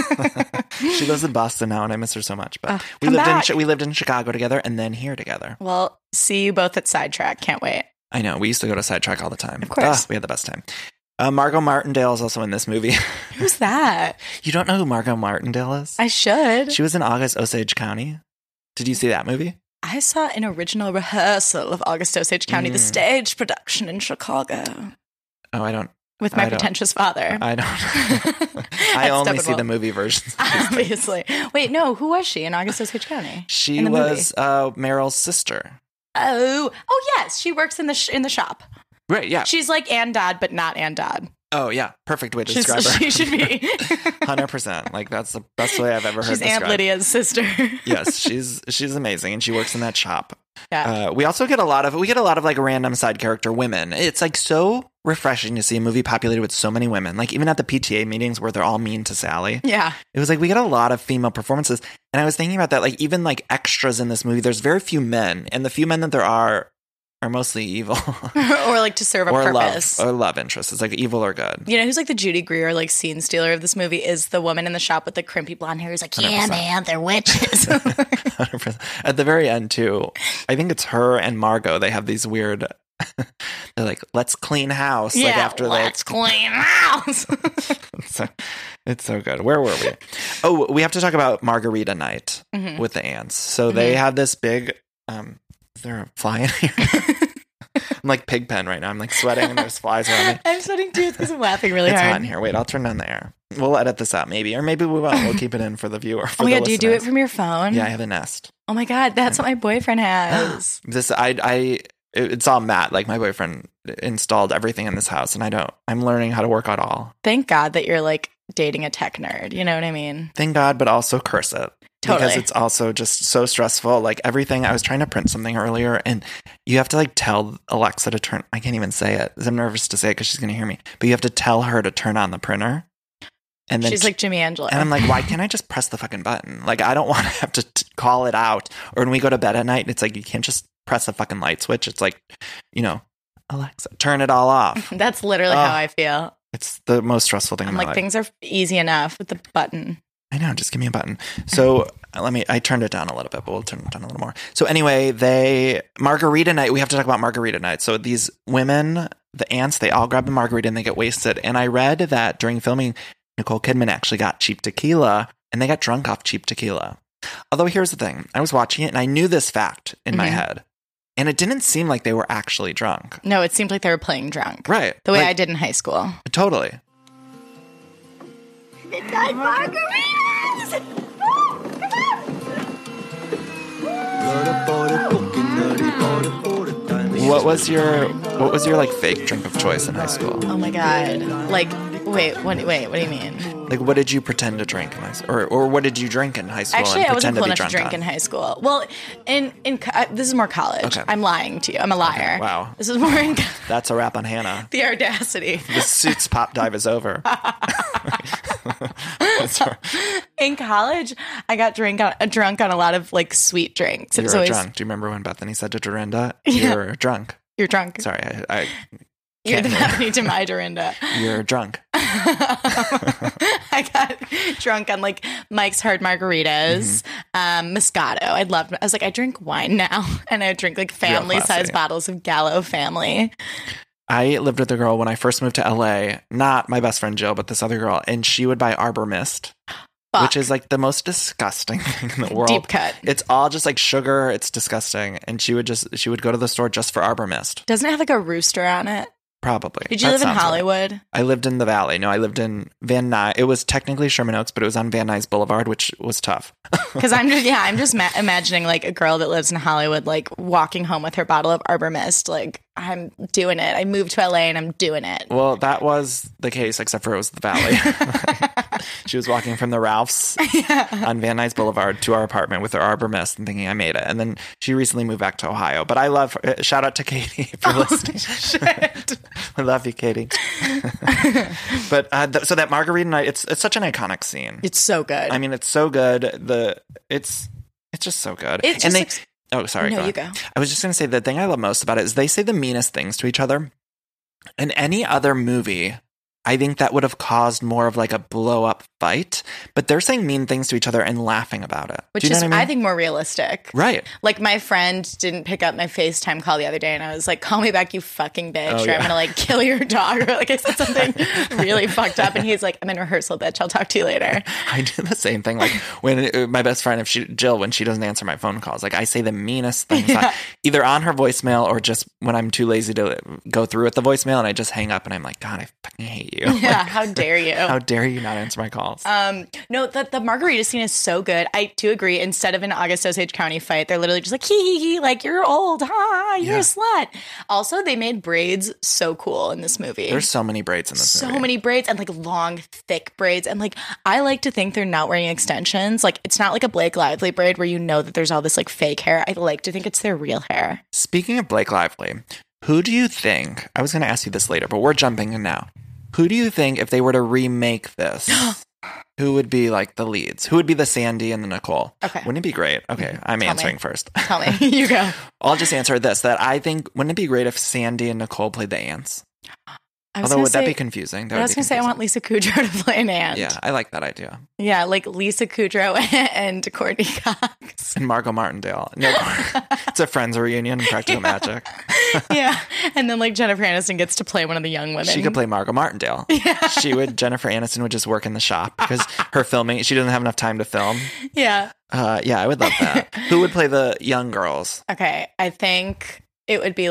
S4: She lives in Boston now, and I miss her so much. But
S10: Oh,
S4: we
S10: come
S4: lived
S10: back.
S4: in we lived in Chicago together, and then here together.
S10: Well, see you both at Sidetrack. Can't wait.
S4: I know we used to go to Sidetrack all the time.
S10: Of course.
S4: Ah, we had the best time. Uh, Margot Martindale is also in this movie.
S10: Who's that?
S4: You don't know who Margot Martindale is?
S10: I should.
S4: She was in August Osage County. Did you see that movie?
S10: I saw an original rehearsal of August Osage County, the
S4: Mm.
S10: stage production in Chicago,
S4: Oh, I don't.
S10: with my
S4: I don't-
S10: pretentious father.
S4: I don't. I
S10: At
S4: only see
S10: Steppenwolf.
S4: the movie versions.
S10: Obviously. Wait, no, who was she in August Osage County?
S4: She
S10: in the movie?
S4: was uh, Meryl's sister.
S10: Oh, oh yes, she works in the sh- in the shop.
S4: Right, yeah.
S10: She's like Ann Dodd, but not Ann Dodd.
S4: Oh, yeah. Perfect way to
S10: She's,
S4: describe her.
S10: she should be.
S4: one hundred percent. Like, that's the best way I've ever heard
S10: She's
S4: described.
S10: Aunt Lydia's sister.
S4: Yes, she's she's amazing, and she works in that shop.
S10: Yeah.
S4: Uh, we also get a lot of we get a lot of like random side character women. It's like so refreshing to see a movie populated with so many women. Like even at the P T A meetings where they're all mean to Sally.
S10: Yeah.
S4: It was like we get a lot of female performances, and I was thinking about that. Like even like extras in this movie, there's very few men, and the few men that there are are mostly evil
S10: Or like to serve a
S4: or
S10: purpose.
S4: love or love interests. It's like evil or good.
S10: You know who's like the Judy Greer like scene stealer of this movie is the woman in the shop with the crimpy blonde hair who's like, yeah,
S4: one hundred percent.
S10: man, they're witches.
S4: one hundred percent. At the very end too, I think it's her and Margot. They have these weird. They're like, let's clean house.
S10: yeah,
S4: like after
S10: let's
S4: they,
S10: clean house.
S4: so, it's so good. Where were we? Oh, we have to talk about Margarita Night
S10: Mhm.
S4: with the ants. So they
S10: Mhm.
S4: have this big. Um, is there a fly in here? I'm like Pigpen right now. I'm like sweating and there's flies around me.
S10: I'm sweating too because I'm laughing really
S4: it's
S10: hard.
S4: It's hot in here. Wait, I'll turn down the air. We'll edit this out maybe. Or maybe we won't. We'll keep it in for the viewer. For
S10: oh my
S4: the
S10: God, do you do it from your phone?
S4: Yeah, I have a Nest.
S10: Oh my God, that's what my boyfriend has.
S4: this, I, I, it's all Matt. Like my boyfriend installed everything in this house and I don't, I'm learning how to work it all.
S10: Thank God that you're like dating a tech nerd. You know what I mean?
S4: Thank God, but also curse it.
S10: Totally.
S4: Because it's also just so stressful. Like everything, I was trying to print something earlier and you have to like tell Alexa to turn, I can't even say it. I'm nervous to say it because she's going to hear me. But you have to tell her to turn on the printer. And then
S10: she's like Jimmy Angelo.
S4: And I'm like, why can't I just press the fucking button? Like, I don't want to have to t- call it out. Or when we go to bed at night, it's like, you can't just press a fucking light switch. It's like, you know, Alexa, turn it all off.
S10: That's literally
S4: oh,
S10: how I feel.
S4: It's the most stressful thing
S10: I'm
S4: in my
S10: like,
S4: life.
S10: things are easy enough with the button.
S4: I know, just give me a button. So let me, I turned it down a little bit, but we'll turn it down a little more. So anyway, they, margarita night, we have to talk about margarita night. So these women, the aunts, they all grab a margarita and they get wasted. And I read that during filming, Nicole Kidman actually got cheap tequila and they got drunk off cheap tequila. Although here's the thing, I was watching it and I knew this fact in mm-hmm. my head. And it didn't seem like they were actually drunk.
S10: No, it seemed like they were playing drunk.
S4: Right.
S10: The way
S4: like,
S10: I did in high school.
S4: Totally.
S11: Midnight margaritas!
S4: What was your what was your like fake drink of choice in high school?
S10: Oh my God. Like wait, what wait, what do you mean?
S4: Like what did you pretend to drink in high school? Or or what did you drink in high school?
S10: Actually,
S4: and
S10: I wasn't cool
S4: to
S10: enough to drink
S4: on?
S10: in high school. Well, in in uh, this is more college.
S4: Okay.
S10: I'm lying to you. I'm a liar.
S4: Okay, wow.
S10: This is more in
S4: That's a wrap on Hannah.
S10: The audacity.
S4: The Suits pop dive is over.
S10: In college, I got drink on, uh, drunk on a lot of like sweet drinks.
S4: You were
S10: always,
S4: drunk. Do you remember when Bethany said to Dorinda,
S10: yeah.
S4: "You're drunk"?
S10: You're drunk.
S4: Sorry, I. I
S10: You're the Bethany to my Dorinda.
S4: You're drunk.
S10: I got drunk on like Mike's Hard Margaritas, mm-hmm. um, Moscato. I loved. I was like, I drink wine now, and I drink like family-sized bottles of Gallo Family.
S4: I lived with a girl when I first moved to L A, not my best friend Jill, but this other girl, and she would buy Arbor Mist,
S10: Fuck.
S4: which is like the most disgusting thing in the world.
S10: Deep cut.
S4: It's all just like sugar. It's disgusting. And she would just, she would go to the store just for Arbor Mist.
S10: Doesn't it have like a rooster on it?
S4: Probably.
S10: Did you
S4: That
S10: live in
S4: sounds
S10: Hollywood?
S4: Right. I lived in the Valley. No, I lived in Van Nuys. It was technically Sherman Oaks, but it was on Van Nuys Boulevard, which was tough.
S10: Because I'm just, yeah, I'm just ma- imagining like a girl that lives in Hollywood, like walking home with her bottle of Arbor Mist. Like, I'm doing it. I moved to L A and I'm doing it.
S4: Well, that was the case, except for it was the Valley. She was walking from the Ralphs yeah. on Van Nuys Boulevard to our apartment with her Arbor Mist and thinking I made it. And then she recently moved back to Ohio. But I love her. Shout out to Katie if you're
S10: oh,
S4: listening.
S10: Shit.
S4: I love you, Katie. But uh, th- so that margarita night, it's it's such an iconic scene.
S10: It's so good.
S4: I mean, it's so good. The it's it's just so good.
S10: It's
S4: and
S10: just
S4: they.
S10: like,
S4: oh, sorry.
S10: no,
S4: go
S10: you go.
S4: I was just going to say the thing I love most about it is they say the meanest things to each other. In any other movie, I think that would have caused more of like a blow up fight, but they're saying mean things to each other and laughing about it.
S10: Which
S4: Do you know
S10: is,
S4: what I, mean?
S10: I think, more realistic.
S4: Right.
S10: Like my friend didn't pick up my FaceTime call the other day and I was like, call me back, you fucking bitch,
S4: oh,
S10: or
S4: yeah.
S10: I'm going to like kill your dog. Or like I said something really fucked up. And he's like, I'm in rehearsal, bitch. I'll talk to you later.
S4: I do the same thing. Like when uh, my best friend, if she, Jill, when she doesn't answer my phone calls, like I say the meanest things, yeah. on, either on her voicemail or just when I'm too lazy to go through with the voicemail and I just hang up and I'm like, God, I fucking hate you.
S10: Yeah.
S4: Like,
S10: how dare you?
S4: How dare you not answer my calls?
S10: Um, no, the, the margarita scene is so good. I do agree. Instead of an August Osage County fight, they're literally just like, hee hee hee, like, you're old, ha, you're yeah. a slut. Also, they made braids so cool in this movie.
S4: There's so many braids in this
S10: so
S4: movie.
S10: So many braids and like long, thick braids. And like, I like to think they're not wearing extensions. Like, it's not like a Blake Lively braid where you know that there's all this like fake hair. I like to think it's their real hair.
S4: Speaking of Blake Lively, who do you think, I was going to ask you this later, but we're jumping in now. Who do you think, if they were to remake this, who would be like the leads? Who would be the Sandy and the Nicole?
S10: Okay.
S4: Wouldn't it be great? Okay, I'm
S10: Tell
S4: answering
S10: me.
S4: first.
S10: Tell me. You go.
S4: I'll just answer this, that I think, wouldn't it be great if Sandy and Nicole played the aunts? Although, would
S10: say,
S4: that be confusing? That
S10: I was going to say, I want Lisa Kudrow to play an aunt.
S4: Yeah, I like that idea.
S10: Yeah, like Lisa Kudrow and Courtney Cox.
S4: And Margot Martindale. No, it's a Friends reunion in Practical
S10: yeah.
S4: Magic.
S10: Yeah, and then like Jennifer Aniston gets to play one of the young women.
S4: She could play Margot Martindale.
S10: Yeah.
S4: She would, Jennifer Aniston would just work in the shop because her filming, she doesn't have enough time to film.
S10: Yeah.
S4: Uh, yeah, I would love that. Who would play the young girls?
S10: Okay, I think it would be like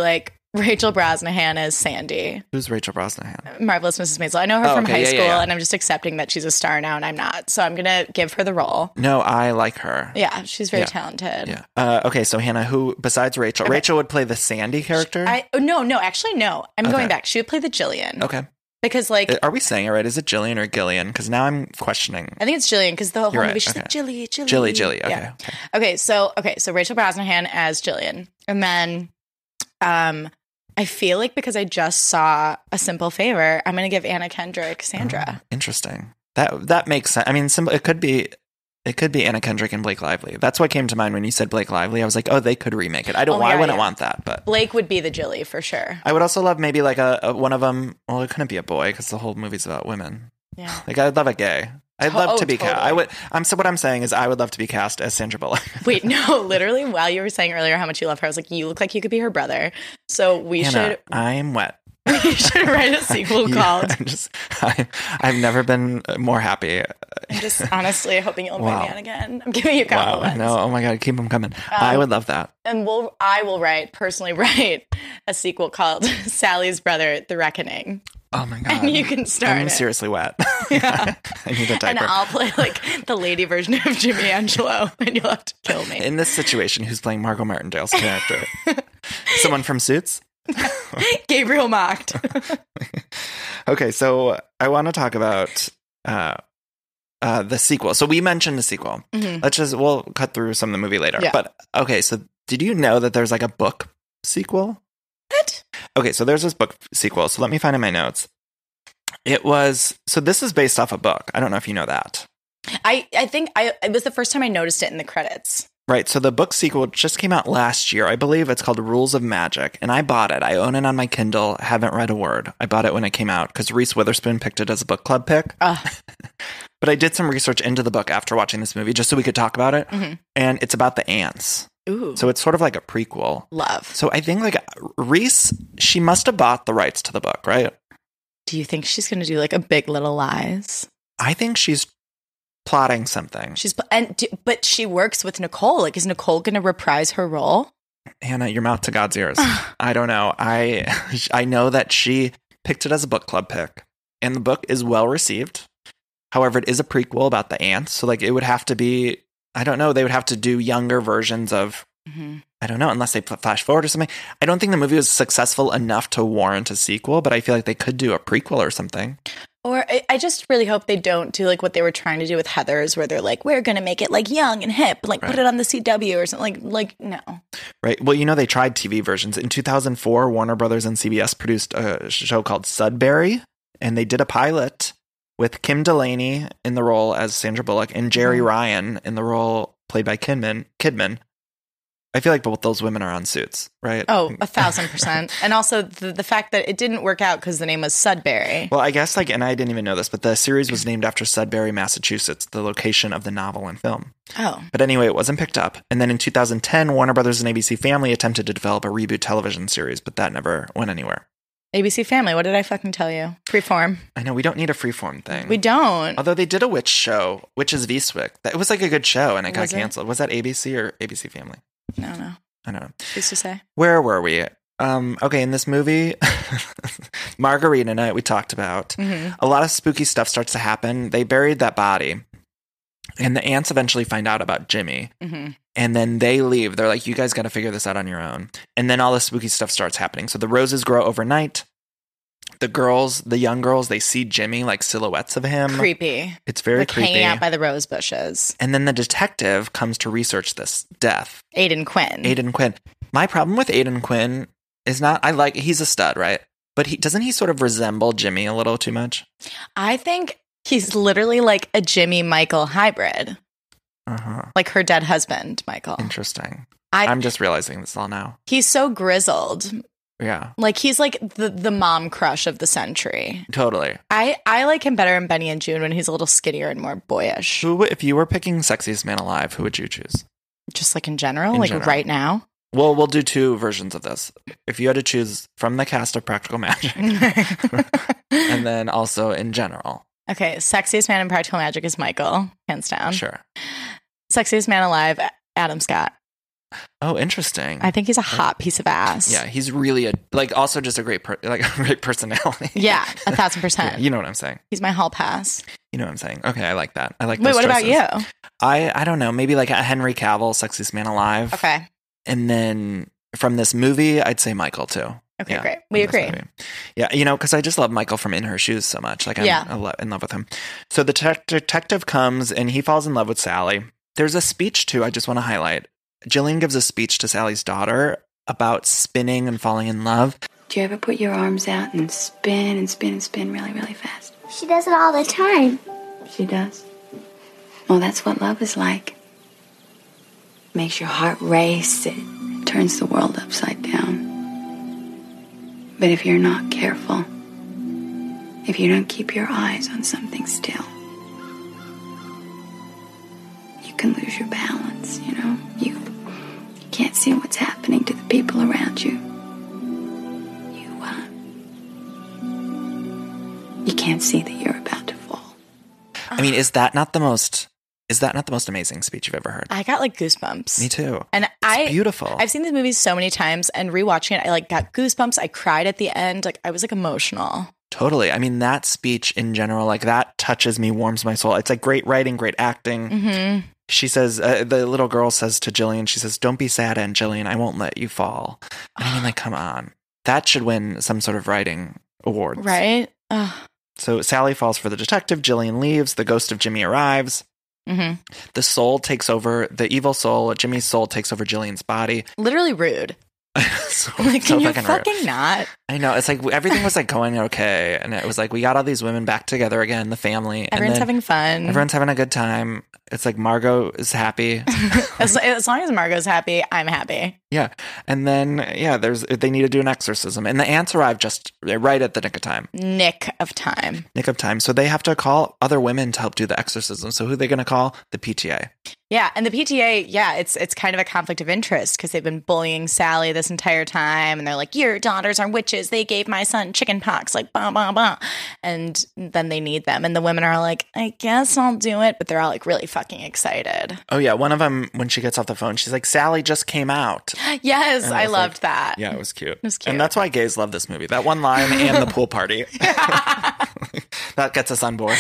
S10: Rachel Brosnahan as Sandy.
S4: Who's Rachel Brosnahan?
S10: Marvelous Missus Maisel. I know her
S4: Oh,
S10: from
S4: okay,
S10: high
S4: yeah,
S10: school,
S4: yeah, yeah.
S10: and I'm just accepting that she's a star now, and I'm not. So I'm going to give her the role.
S4: No, I like her.
S10: Yeah, she's very
S4: Yeah.
S10: talented.
S4: Yeah. Uh, okay, so Hannah, who besides Rachel?
S10: Okay.
S4: Rachel would play the Sandy character?
S10: I oh, No, no, actually, no. I'm
S4: Okay.
S10: going back. She would play the Jillian.
S4: Okay.
S10: Because, like,
S4: Are we saying it right? Is it Jillian or Gillian? Because now I'm questioning.
S10: I think it's Jillian because the whole
S4: You're
S10: movie
S4: right,
S10: she's
S4: okay.
S10: like Jilly, Jilly,
S4: Jilly, Jilly. Okay.
S10: Yeah.
S4: okay.
S10: Okay, so okay, so Rachel Brosnahan as Jillian, and then, um, I feel like because I just saw A Simple Favor, I'm gonna give Anna Kendrick Sandra.
S4: Oh, interesting. That that makes sense. I mean, simple. It could be. It could be Anna Kendrick and Blake Lively. That's what came to mind when you said Blake Lively. I was like, oh, they could remake it. I don't.
S10: Oh my
S4: I
S10: God,
S4: wouldn't
S10: yeah.
S4: want that, but
S10: Blake would be the Jilly for sure.
S4: I would also love maybe like a, a one of them. Well, it couldn't be a boy because the whole movie's about women.
S10: Yeah.
S4: Like I'd love a gay. I'd
S10: To-
S4: love
S10: oh,
S4: to be cast.
S10: totally.
S4: I would. I'm so what I'm saying is I would love to be cast as Sandra Bullock.
S10: Wait, no, literally, while you were saying earlier how much you love her, I was like, you look like you could be her brother. So we
S4: Hannah,
S10: should
S4: I'm wet.
S10: we should write a sequel
S4: Yeah,
S10: called.
S4: I'm just. I, I've never been more happy.
S10: I'm just honestly hoping you'll invite
S4: Wow.
S10: me on again. I'm giving you
S4: Wow.
S10: compliments.
S4: No. Oh my God. Keep them coming. I would love that.
S10: And we'll I will write personally write a sequel called Sally's Brother: The Reckoning.
S4: Oh my God.
S10: And you can start
S4: I'm
S10: it.
S4: seriously wet.
S10: Yeah.
S4: I need a
S10: And
S4: diaper.
S10: I'll play like the lady version of Jimmy Angelo, and you'll have to kill me.
S4: In this situation, who's playing Margot Martindale's character? Someone from Suits?
S10: Gabriel mocked.
S4: Okay, so I want to talk about uh, uh, the sequel. So we mentioned the sequel.
S10: Mhm.
S4: Let's just, we'll cut through some of the movie later.
S10: Yeah.
S4: But okay, so did you know that there's like a book sequel?
S10: What?
S4: Okay, so there's this book sequel. So let me find in my notes. It was, so this is based off a book. I don't know if you know that.
S10: I, I think I it was the first time I noticed it in the credits.
S4: Right, so the book sequel just came out last year. I believe it's called Rules of Magic, and I bought it. I own it on my Kindle. I haven't read a word. I bought it when it came out because Reese Witherspoon picked it as a book club pick.
S10: Ugh.
S4: But I did some research into the book after watching this movie just so we could talk about it.
S10: Mhm.
S4: And it's about the ants.
S10: Ooh.
S4: So it's sort of like a prequel.
S10: Love.
S4: So I think like Reese, she must have bought the rights to the book, right?
S10: Do you think she's going to do like a Big Little Lies?
S4: I think she's plotting something.
S10: She's and do, but she works with Nicole. Like, is Nicole going to reprise her role?
S4: Hannah, your mouth to God's ears. I don't know. I I know that she picked it as a book club pick, and the book is well received. However, it is a prequel about the ants, so like it would have to be. I don't know. They would have to do younger versions of.
S10: Mm-hmm.
S4: I don't know, unless they flash forward or something. I don't think the movie was successful enough to warrant a sequel, but I feel like they could do a prequel or something.
S10: Or I, I just really hope they don't do like what they were trying to do with Heathers, where they're like, we're going to make it like young and hip, like
S4: Right.
S10: put it on the C W or something. Like, like no.
S4: Right. Well, you know, they tried T V versions. In two thousand four, Warner Brothers and C B S produced a show called Sudbury, and they did a pilot with Kim Delaney in the role as Sandra Bullock and Jerry
S10: Mhm.
S4: Ryan in the role played by Kidman. Kidman. I feel like both those women are on Suits, right?
S10: Oh, a thousand percent. And also the, the fact that it didn't work out because the name was Sudbury.
S4: Well, I guess like, and I didn't even know this, but the series was named after Sudbury, Massachusetts, the location of the novel and film.
S10: Oh.
S4: But anyway, it wasn't picked up. And then in two thousand ten, Warner Brothers and A B C Family attempted to develop a reboot television series, but that never went anywhere.
S10: A B C Family, what did I fucking tell you? Freeform.
S4: I know we don't need a freeform thing.
S10: We don't.
S4: Although they did a witch show, Witches v. Swick. That- It was like a good show, and it got
S10: Was it?
S4: canceled. Was that A B C or A B C Family?
S10: No, no.
S4: I don't know.
S10: Who's to say?
S4: Where were we? Um, okay, in this movie, Margarita Night, we talked about.
S10: Mhm.
S4: A lot of spooky stuff starts to happen. They buried that body, and the ants eventually find out about Jimmy.
S10: Mhm.
S4: And then they leave. They're like, you guys got to figure this out on your own. And then all the spooky stuff starts happening. So the roses grow overnight. The girls, the young girls, they see Jimmy, like silhouettes of him.
S10: Creepy.
S4: It's very
S10: like
S4: creepy.
S10: hanging out by the rose bushes.
S4: And then the detective comes to research this death.
S10: Aiden Quinn.
S4: Aiden Quinn. My problem with Aiden Quinn is not, I like, he's a stud, right? But he doesn't he sort of resemble Jimmy a little too much?
S10: I think he's literally like a Jimmy Michael hybrid.
S4: Uh-huh.
S10: Like her dead husband, Michael.
S4: Interesting.
S10: I,
S4: I'm just realizing this all now.
S10: He's so grizzled.
S4: Yeah,
S10: Like he's like the, the mom crush of the century.
S4: totally.
S10: I, I like him better in Benny and June when he's a little skinnier and more boyish.
S4: Who, if you were picking sexiest man alive, who would you choose?
S10: Just like in general,
S4: In
S10: like
S4: general.
S10: right now.
S4: Well, we'll do two versions of this. If you had to choose from the cast of Practical Magic, and then also in general.
S10: Okay, sexiest man in Practical Magic is Michael, hands down.
S4: Sure.
S10: Sexiest man alive, Adam Scott.
S4: Oh, interesting.
S10: I think he's a hot piece of ass.
S4: Yeah, he's really a like also just a great per- like a great personality.
S10: Yeah, a thousand percent.
S4: Yeah, you know what I'm saying.
S10: He's my hall pass.
S4: You know what I'm saying. Okay, I like that. I like.
S10: Wait,
S4: those
S10: what
S4: choices.
S10: about you?
S4: I I don't know. Maybe like a Henry Cavill, sexiest man alive.
S10: Okay.
S4: And then from this movie, I'd say Michael too.
S10: Okay,
S4: yeah,
S10: great. We agree.
S4: Movie. Yeah, you know, because I just love Michael from In Her Shoes so much. Like, I'm
S10: Yeah.
S4: lo- in love with him. So the te- detective comes and he falls in love with Sally. There's a speech too. I just want to highlight. Jillian gives a speech to Sally's daughter about spinning and falling in love.
S12: Do you ever put your arms out and spin and spin and spin really, really fast?
S11: She does it all the time.
S12: She does. Well, that's what love is like. Makes your heart race. It turns the world upside down. But if you're not careful, if you don't keep your eyes on something still, you can lose your balance, you know? You, you can't see what's happening to the people around you. You, uh, you can't see that you're about to fall.
S4: I mean, is that not the most... Is that not the most amazing speech you've ever heard?
S10: I got like goosebumps.
S4: Me too.
S10: And
S4: it's
S10: I
S4: beautiful.
S10: I've seen this movie so many times, and rewatching it, I like got goosebumps. I cried at the end. Like I was like emotional.
S4: Totally. I mean, that speech in general, like that touches me, warms my soul. It's like great writing, great acting.
S10: Mm-hmm.
S4: She says, uh, the little girl says to Jillian, she says, "Don't be sad, Aunt Jillian. I won't let you fall." And I mean, like, come on. That should win some sort of writing award.
S10: Right? Ugh.
S4: So Sally falls for the detective. Jillian leaves. The ghost of Jimmy arrives.
S10: Mm-hmm.
S4: The soul takes over, the evil soul, Jimmy's soul takes over Jillian's body.
S10: Literally rude.
S4: so,
S10: like,
S4: so
S10: can you
S4: fucking,
S10: fucking
S4: rude.
S10: not?
S4: I know. It's like everything was like going okay. And it was like, we got all these women back together again, the family.
S10: Everyone's
S4: and
S10: having fun.
S4: Everyone's having a good time. It's like Margot is happy.
S10: as, as long as Margot's happy, I'm happy.
S4: Yeah. And then, yeah, there's they need to do an exorcism. And the ants arrive just right at the nick of time.
S10: Nick of time.
S4: Nick of time. So they have to call other women to help do the exorcism. So who are they going to call? The P T A.
S10: Yeah, and the P T A, yeah, it's it's kind of a conflict of interest because they've been bullying Sally this entire time, and they're like, "Your daughters are witches. They gave my son chicken pox." Like, bah bah bah, and then they need them, and the women are like, "I guess I'll do it," but they're all like really fucking excited.
S4: Oh yeah, one of them when she gets off the phone, she's like, "Sally just came out."
S10: Yes,
S4: I,
S10: I loved
S4: like,
S10: that.
S4: Yeah, it was cute.
S10: It was cute,
S4: and that's why gays love this movie. That one line and the pool party. That gets us on board.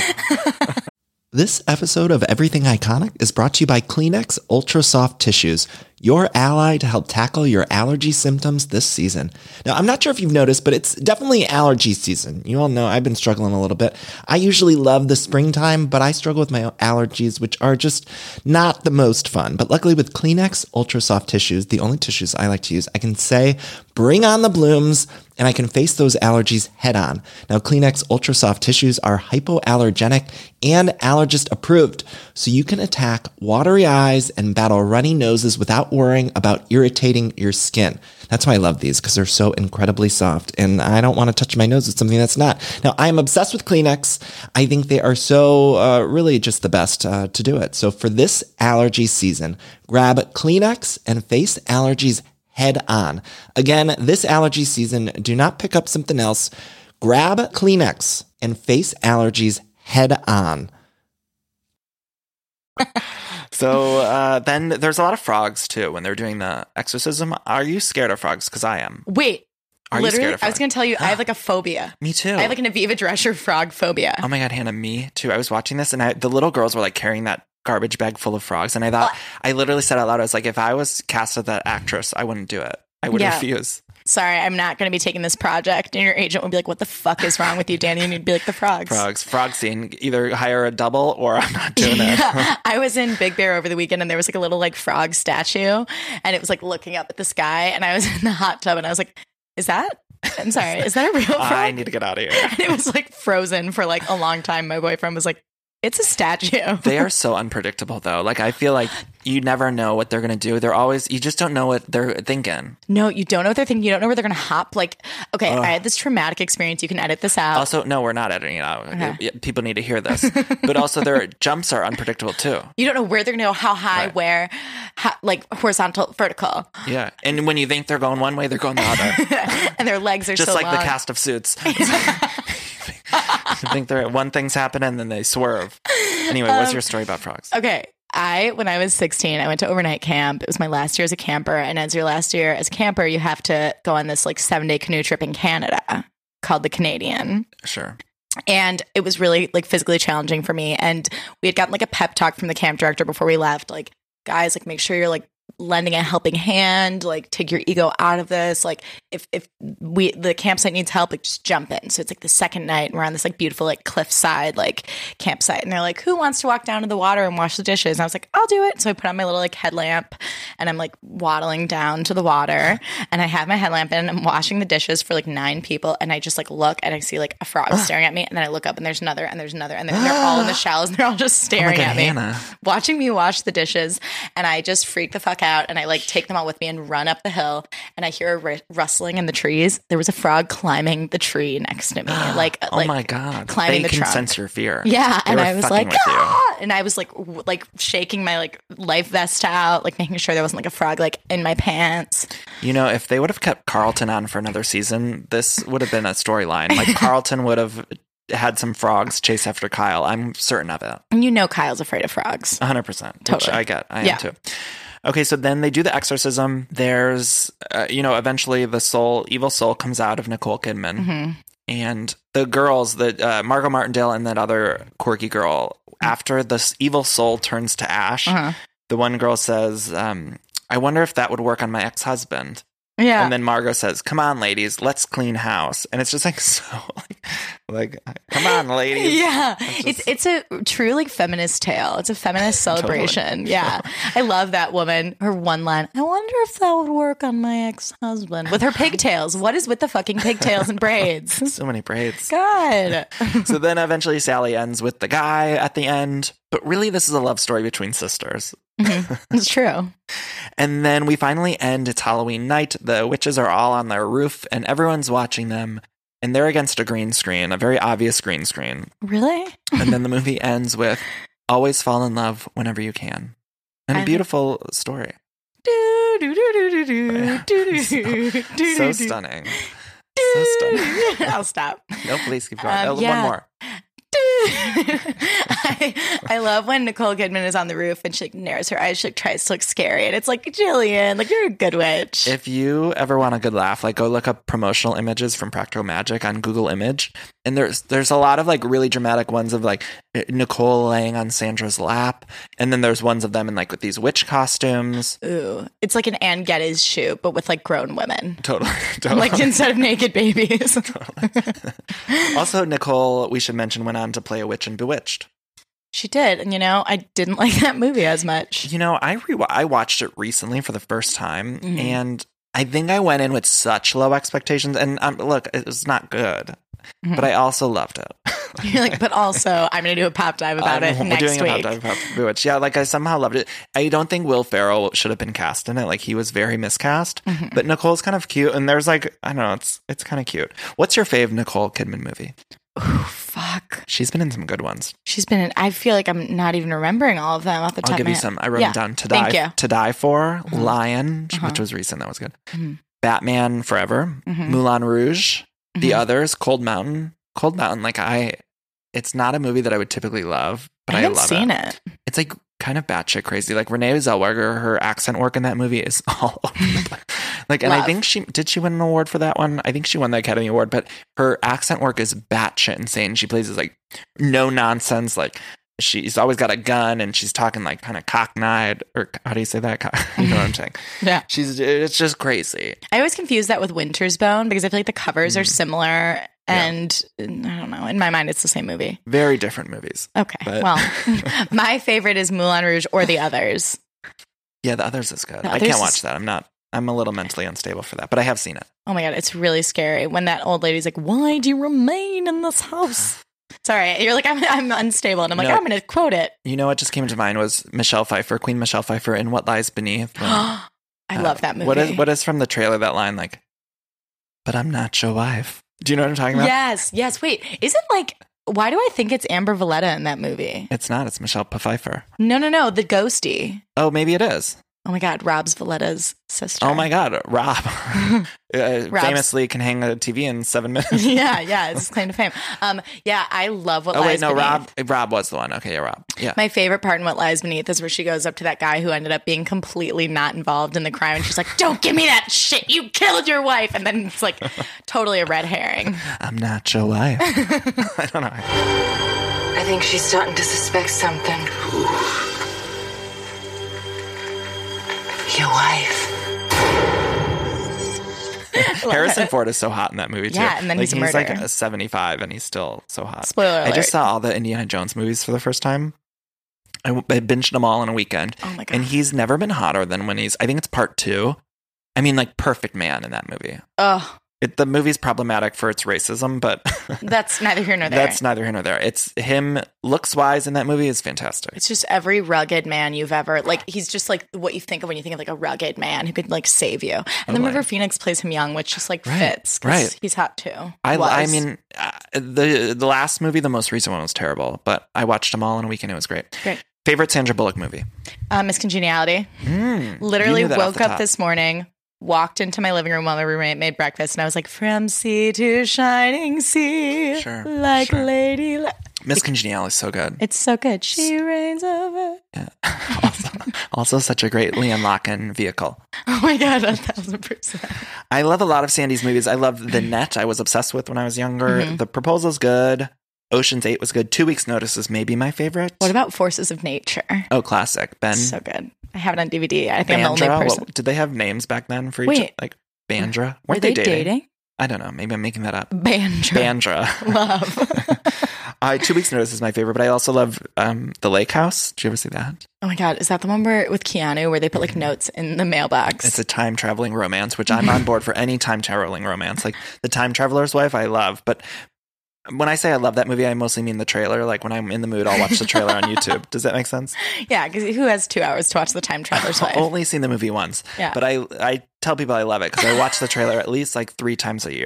S4: This episode of Everything Iconic is brought to you by Kleenex Ultra Soft Tissues, your ally to help tackle your allergy symptoms this season. Now, I'm not sure if you've noticed, but it's definitely allergy season. You all know I've been struggling a little bit. I usually love the springtime, but I struggle with my allergies, which are just not the most fun. But luckily with Kleenex Ultra Soft Tissues, the only tissues I like to use, I can say, bring on the blooms, and I can face those allergies head on. Now, Kleenex Ultra Soft Tissues are hypoallergenic and allergist approved, so you can attack watery eyes and battle runny noses without worrying about irritating your skin. That's why I love these, because they're so incredibly soft, and I don't want to touch my nose with something that's not. Now, I am obsessed with Kleenex. I think they are so uh, really just the best uh, to do it. So for this allergy season, grab Kleenex and face allergies head on. Again, this allergy season, do not pick up something else. Grab Kleenex and face allergies head on. So uh, then there's a lot of frogs too when they're doing the exorcism. Are you scared of frogs? Because I am.
S10: Wait.
S4: Are
S10: Literally,
S4: you scared of frogs?
S10: I was going to tell you, I have like a phobia.
S4: Me too.
S10: I have like an Aviva Drescher frog phobia.
S4: Oh my God, Hannah, me too. I was watching this and I, the little girls were like carrying that garbage bag full of frogs. And I thought, I literally said out loud, I was like, if I was cast as that actress, I wouldn't do it. I would
S10: Yeah.
S4: refuse.
S10: Sorry, I'm not going to be taking this project. And your agent would be like, what the fuck is wrong with you, Danny? And you'd be like, the frogs.
S4: Frogs. Frog scene. Either hire a double or I'm not doing
S10: Yeah.
S4: it.
S10: I was in Big Bear over the weekend and there was like a little like frog statue and it was like looking up at the sky and I was in the hot tub and I was like, is that? I'm sorry, is that a real frog?
S4: I need to get out of here.
S10: And it was like frozen for like a long time. My boyfriend was like, it's a statue.
S4: They are so unpredictable though. Like I feel like you never know what they're going to do. They're always, you just don't know what they're thinking.
S10: No, you don't know what they're thinking. You don't know where they're going to hop. Like, okay,
S4: Ugh.
S10: I had this traumatic experience. You can edit this out.
S4: Also, no, we're not editing it out.
S10: Okay.
S4: Yeah, people need to hear this. But also their jumps are unpredictable too.
S10: You don't know where they're going to go, how high,
S4: Right.
S10: where, how, like horizontal, vertical.
S4: Yeah. And when you think they're going one way, they're going the other.
S10: And their legs are
S4: Just
S10: so
S4: like
S10: long.
S4: the cast of Suits. You think they're one thing's happening and then they swerve. Anyway, what's
S10: Um,
S4: your story about frogs?
S10: Okay. I, when I was sixteen, I went to overnight camp. It was my last year as a camper. And as your last year as a camper, you have to go on this like seven day canoe trip in Canada called the Canadian.
S4: Sure.
S10: And it was really like physically challenging for me. And we had gotten like a pep talk from the camp director before we left. Like, guys, like make sure you're like lending a helping hand, like take your ego out of this. Like if if we the campsite needs help, like just jump in. So it's like the second night and we're on this like beautiful like cliffside like campsite, and they're like, who wants to walk down to the water and wash the dishes? And I was like, I'll do it. So I put on my little like headlamp and I'm like waddling down to the water and I have my headlamp in and I'm washing the dishes for like nine people, and I just like look and I see like a frog staring at me, and then I look up and there's another and there's another, and they're, they're all in the shallows and they're all just staring
S4: oh my God,
S10: at me,
S4: Hannah.
S10: watching me wash the dishes. And I just freak the fuck out and I like take them all with me and run up the hill, and I hear a r- rustling in the trees. There was a frog climbing the tree next to me, like
S4: oh
S10: like
S4: my God,
S10: climbing
S4: they
S10: the
S4: can
S10: trunk.
S4: sense your fear.
S10: Yeah,
S4: They
S10: and
S4: were
S10: I was
S4: fucking
S10: like,
S4: with you.
S10: ah! And I was like, w- like shaking my like life vest out, like making sure there wasn't like a frog like in my pants.
S4: You know, if they would have kept Carlton on for another season, this would have been a storyline. Like Carlton would have had some frogs chase after Kyle. I'm certain of it.
S10: And you know Kyle's afraid of frogs.
S4: one hundred percent.
S10: Totally.
S4: Which I get. I
S10: Yeah.
S4: am too. Okay, so then they do the exorcism. There's, uh, you know, eventually the soul, evil soul comes out of Nicole Kidman.
S10: Mm-hmm.
S4: And the girls, the uh, Margot Martindale and that other quirky girl, after this evil soul turns to ash,
S10: Uh-huh.
S4: the one girl says, um, I wonder if that would work on my ex-husband.
S10: Yeah.
S4: And then Margot says, come on, ladies, let's clean house. And it's just like, so like, like come on, ladies.
S10: Yeah.
S4: It's,
S10: It's it's a true like feminist tale. It's a feminist celebration.
S4: Totally.
S10: Yeah. I love that woman. Her one line, I wonder if that would work on my ex-husband. With her pigtails. What is with the fucking pigtails and braids?
S4: so many braids.
S10: God.
S4: So then eventually Sally ends with the guy at the end. But really, this is a love story between sisters.
S10: Mm-hmm. It's true.
S4: And then we finally end. It's Halloween night. The witches are all on their roof and everyone's watching them. And they're against a green screen, a very obvious green screen.
S10: Really?
S4: And then the movie ends with always fall in love whenever you can. And a beautiful story.
S10: Do, do, do, do, do, do, do, do,
S4: So stunning. So stunning.
S10: I'll stop.
S4: No, please keep going.
S10: Um,
S4: Oh,
S10: yeah.
S4: One more.
S10: I, I love when Nicole Kidman is on the roof and she like narrows her eyes, she like tries to look scary, and it's like, Jillian, like you're a good witch.
S4: If you ever want a good laugh, like go look up promotional images from Practical Magic on Google Image, and there's there's a lot of like really dramatic ones of like Nicole laying on Sandra's lap, and then there's ones of them in like with these witch costumes.
S10: Ooh, it's like an Anne Geddes shoot, but with like grown women.
S4: Totally, totally.
S10: Like instead of naked babies.
S4: Also, Nicole, we should mention, went on to play a witch in Bewitched.
S10: She did, and you know, I didn't like that movie as much.
S4: You know, I re- I watched it recently for the first time,
S10: Mhm.
S4: and I think I went in with such low expectations. And um, look, it was not good,
S10: Mhm.
S4: but I also loved it.
S10: You're like, but also, I'm going to do a pop dive about
S4: I'm-
S10: it
S4: we're
S10: next
S4: doing
S10: week.
S4: a pop dive about Bewitched. Yeah, like I somehow loved it. I don't think Will Ferrell should have been cast in it. Like he was very miscast.
S10: Mhm.
S4: But Nicole's kind of cute, and there's like I don't know, it's it's kind of cute. What's your fave Nicole Kidman movie?
S10: Ooh, fuck.
S4: She's been in some good ones.
S10: She's been in, I feel like I'm not even remembering all of them off the top
S4: I'll
S10: of
S4: give
S10: my
S4: you
S10: head.
S4: some. I wrote
S10: Yeah.
S4: them down. To
S10: Thank
S4: die
S10: you.
S4: to die for,
S10: Mhm.
S4: Lion,
S10: Uh-huh.
S4: which was recent. That was good.
S10: Mhm.
S4: Batman Forever,
S10: Mhm.
S4: Moulin Rouge, The
S10: Mhm.
S4: Others, Cold Mountain. Cold Mountain, like I, it's not a movie that I would typically love, but
S10: I
S4: I,
S10: haven't
S4: love
S10: seen
S4: it.
S10: it.
S4: It's like kind of batshit crazy. Like Renee Zellweger, her accent work in that movie is all over the place. Like, and I
S10: Love.
S4: think she did she win an award for that one? I think she won the Academy Award, but her accent work is batshit insane. She plays this like no nonsense, like she's always got a gun and she's talking like kind of cockeyed, or how do you say that? You know what I'm saying?
S10: Yeah.
S4: She's it's just crazy.
S10: I always confuse that with Winter's Bone because I feel like the covers
S4: Mm.
S10: are similar. And I don't know. In my mind, it's the same movie.
S4: Very different movies.
S10: Okay.
S4: But-
S10: Well, my favorite is Moulin Rouge or The Others.
S4: Yeah, The Others is good.
S10: The
S4: I
S10: Others
S4: can't
S10: is-
S4: watch that. I'm not. I'm a little mentally unstable for that, but I have seen it.
S10: Oh my God. It's really scary when that old lady's like, why do you remain in this house? Sorry. You're like, I'm, I'm unstable. And I'm like,
S4: No.
S10: I'm going to quote it.
S4: You know what just came to mind was Michelle Pfeiffer, Queen Michelle Pfeiffer, in What Lies Beneath. when,
S10: I
S4: uh,
S10: love that movie.
S4: What is what is from the trailer that line like? But I'm not your wife. Do you know what I'm talking about?
S10: Yes. Yes. Wait. Isn't like, why do I think it's Amber Valletta in that movie?
S4: It's not. It's Michelle Pfeiffer.
S10: No, no, no. The ghosty.
S4: Oh, maybe it is.
S10: Oh my God, Rob's Valletta's sister.
S4: Oh my God, Rob. uh, famously can hang a T V in seven minutes.
S10: yeah, yeah, it's his claim to fame. Um, yeah, I love What
S4: oh,
S10: Lies
S4: wait, no,
S10: Beneath.
S4: Rob Rob was the one. Okay, yeah, Rob. Yeah.
S10: My favorite part in What Lies Beneath is where she goes up to that guy who ended up being completely not involved in the crime, and she's like, "Don't give me that shit. You killed your wife." And then it's like totally a red herring.
S4: I'm not your wife. I don't know.
S12: I think she's starting to suspect something. Your wife.
S4: Harrison Ford is so hot in that movie, too.
S10: Yeah, and then
S4: like,
S10: he's a
S4: he's
S10: murderer.
S4: like a seventy-five, and he's still so hot.
S10: Spoiler
S4: I
S10: alert.
S4: just saw all the Indiana Jones movies for the first time. I, I binged them all in a weekend.
S10: Oh, my God.
S4: And he's never been hotter than when he's, I think it's part two. I mean, like, perfect man in that movie.
S10: Oh,
S4: It, the movie's problematic for its racism, but
S10: that's neither here nor there.
S4: that's neither here nor there. It's him looks-wise in that movie is fantastic.
S10: It's just every rugged man you've ever, like, he's just like what you think of when you think of like a rugged man who could like save you. And then
S4: Totally.
S10: River Phoenix plays him young, which just like
S4: Right,
S10: fits. 'cause
S4: right.
S10: He's hot too.
S4: I,
S10: Was.
S4: I mean, uh, the the last movie, the most recent one, was terrible, but I watched them all in a weekend. It was great.
S10: Great.
S4: Favorite Sandra Bullock movie?
S10: Uh, Miss Congeniality.
S4: Mm,
S10: Literally
S4: you knew that off
S10: woke
S4: the
S10: up
S4: top.
S10: this morning, walked into my living room while my roommate made breakfast, and I was like, "From sea to shining sea,
S4: Sure,
S10: like
S4: sure.
S10: Lady." La-.
S4: Miss Congeniality is so good.
S10: It's so good. She reigns over.
S4: Yeah. also, also such a great Liam Locken vehicle.
S10: Oh my God, a thousand percent.
S4: I love a lot of Sandy's movies. I love The Net. I was obsessed with when I was younger.
S10: Mhm.
S4: The Proposal's good. Ocean's Eight was good. Two Weeks Notice is maybe my favorite.
S10: What about Forces of Nature?
S4: Oh, classic. Ben.
S10: So good. I have it on D V D. I think I'm the
S4: Bandra?
S10: only person.
S4: What, did they have names back then for each?
S10: Wait.
S4: Like Bandra?
S10: Were
S4: Weren't
S10: they
S4: they,
S10: dating?
S4: I don't know. Maybe I'm making that up.
S10: Bandra.
S4: Bandra.
S10: Love.
S4: uh, Two Weeks Notice is my favorite, but I also love um, The Lake House. Did you ever see that?
S10: Oh my God. Is that the one where with Keanu where they put like notes in the mailbox?
S4: It's a time traveling romance, which I'm on board for any time traveling romance. Like The Time Traveler's Wife, I love. But when I say I love that movie, I mostly mean the trailer. Like when I'm in the mood, I'll watch the trailer on YouTube. Does that make sense?
S10: Yeah, because who has two hours to watch The Time Traveler's Wife?
S4: I've only seen the movie once.
S10: Yeah.
S4: But I I tell people I love it because I watch the trailer at least like three times a year.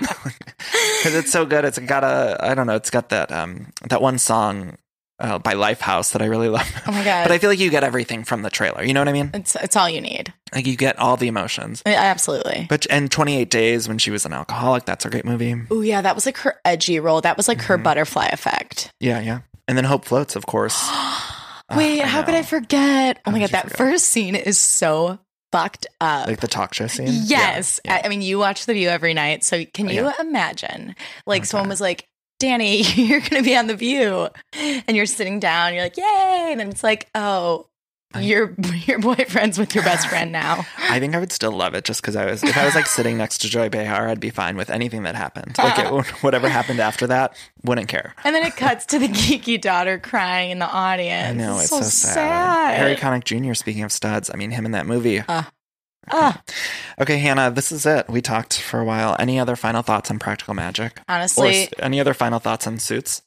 S4: Because it's so good. It's got a, I don't know, it's got that um that one song uh, by Lifehouse that I really love.
S10: Oh my God.
S4: But I feel like you get everything from the trailer. You know what I mean?
S10: It's it's all you need.
S4: Like you get all the emotions.
S10: Yeah, absolutely.
S4: But and twenty-eight Days when she was an alcoholic, that's a great movie.
S10: Oh yeah, that was like her edgy role. That was like her butterfly effect.
S4: Yeah, yeah. And then Hope Floats, of course.
S10: Wait,
S4: Uh, I
S10: how could
S4: know.
S10: I forget? Oh
S4: How
S10: my
S4: could
S10: God,
S4: you
S10: that
S4: forget?
S10: first scene is so fucked up.
S4: Like the talk show scene?
S10: Yes.
S4: Yeah, yeah.
S10: I, I mean, you watch The View every night. So can you
S4: Yeah.
S10: imagine? Like
S4: Okay.
S10: someone was like, Danny, you're going to be on The View. And you're sitting down. You're like, yay. And then it's like, oh, your your boyfriend's with your best friend now.
S4: I think I would still love it just because I was, if I was like sitting next to Joy Behar, I'd be fine with anything that happened. Like it, whatever happened after that, wouldn't care.
S10: And then it cuts to the geeky daughter crying in the audience.
S4: I know, it's
S10: so,
S4: so, sad.
S10: sad.
S4: Harry Connick Junior, speaking of studs, I mean, him in that movie.
S10: Uh, uh,
S4: Okay, Hannah, this is it. We talked for a while. Any other final thoughts on Practical Magic?
S10: honestly,
S4: Or s- any other final thoughts on Suits?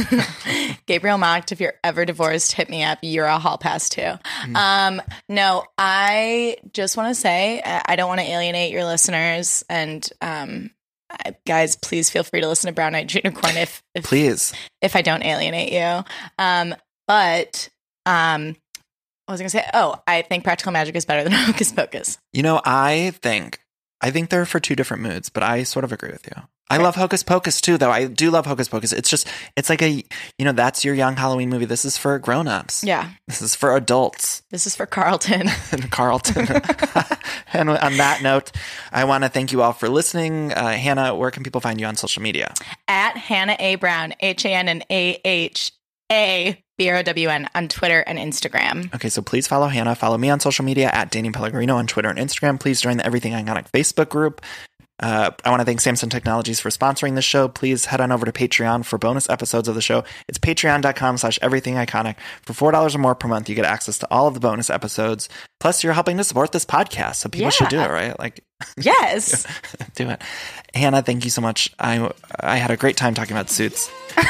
S10: Gabriel Macht, if you're ever divorced, hit me up. You're a hall pass too.
S4: Mm.
S10: Um, no, I just want to say I I don't want to alienate your listeners, and um, I, guys, please feel free to listen to Brown Eyed Unicorn if if,
S4: Please.
S10: if I don't alienate you. Um, but um, what was I gonna say? Oh, I think Practical Magic is better than Hocus Pocus.
S4: You know, I think, I think they're for two different moods, but I sort of agree with you. I love Hocus Pocus too, though. I do love Hocus Pocus. It's just, it's like a, you know, that's your young Halloween movie. This is for grown-ups.
S10: Yeah,
S4: This is for adults.
S10: this is for Carlton.
S4: And Carlton. And on that note, I want to thank you all for listening. Uh, Hannah, where can people find you on social media?
S10: At Hannah A. Brown, H A N N A H A B R O W N on Twitter and Instagram.
S4: Okay, so please follow Hannah. Follow me on social media at Danny Pellegrino on Twitter and Instagram. Please join the Everything Iconic Facebook group. Uh, I want to thank Samsung Technologies for sponsoring this show. Please head on over to Patreon for bonus episodes of the show. It's patreon.com slash everything iconic. For four dollars or more per month, you get access to all of the bonus episodes. Plus, you're helping to support this podcast, so people
S10: Yeah.
S4: should do it, right? Like,
S10: Yes.
S4: do it. Hannah, thank you so much. I I had a great time talking about Suits.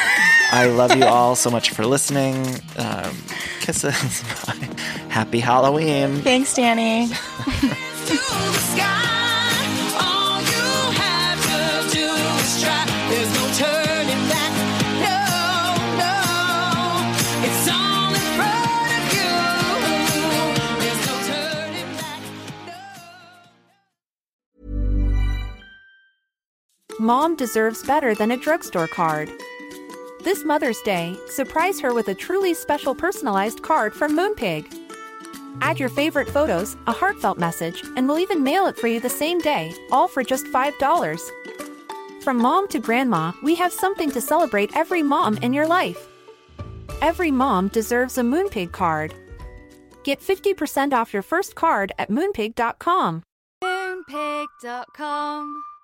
S4: I love you all so much for listening. Um, kisses. Bye. Happy Halloween.
S10: Thanks, Danny.
S13: Mom deserves better than a drugstore card. This Mother's Day, surprise her with a truly special personalized card from Moonpig. Add your favorite photos, a heartfelt message, and we'll even mail it for you the same day, all for just five dollars. From mom to grandma, we have something to celebrate every mom in your life. Every mom deserves a Moonpig card. Get fifty percent off your first card at moonpig dot com.
S14: Moonpig dot com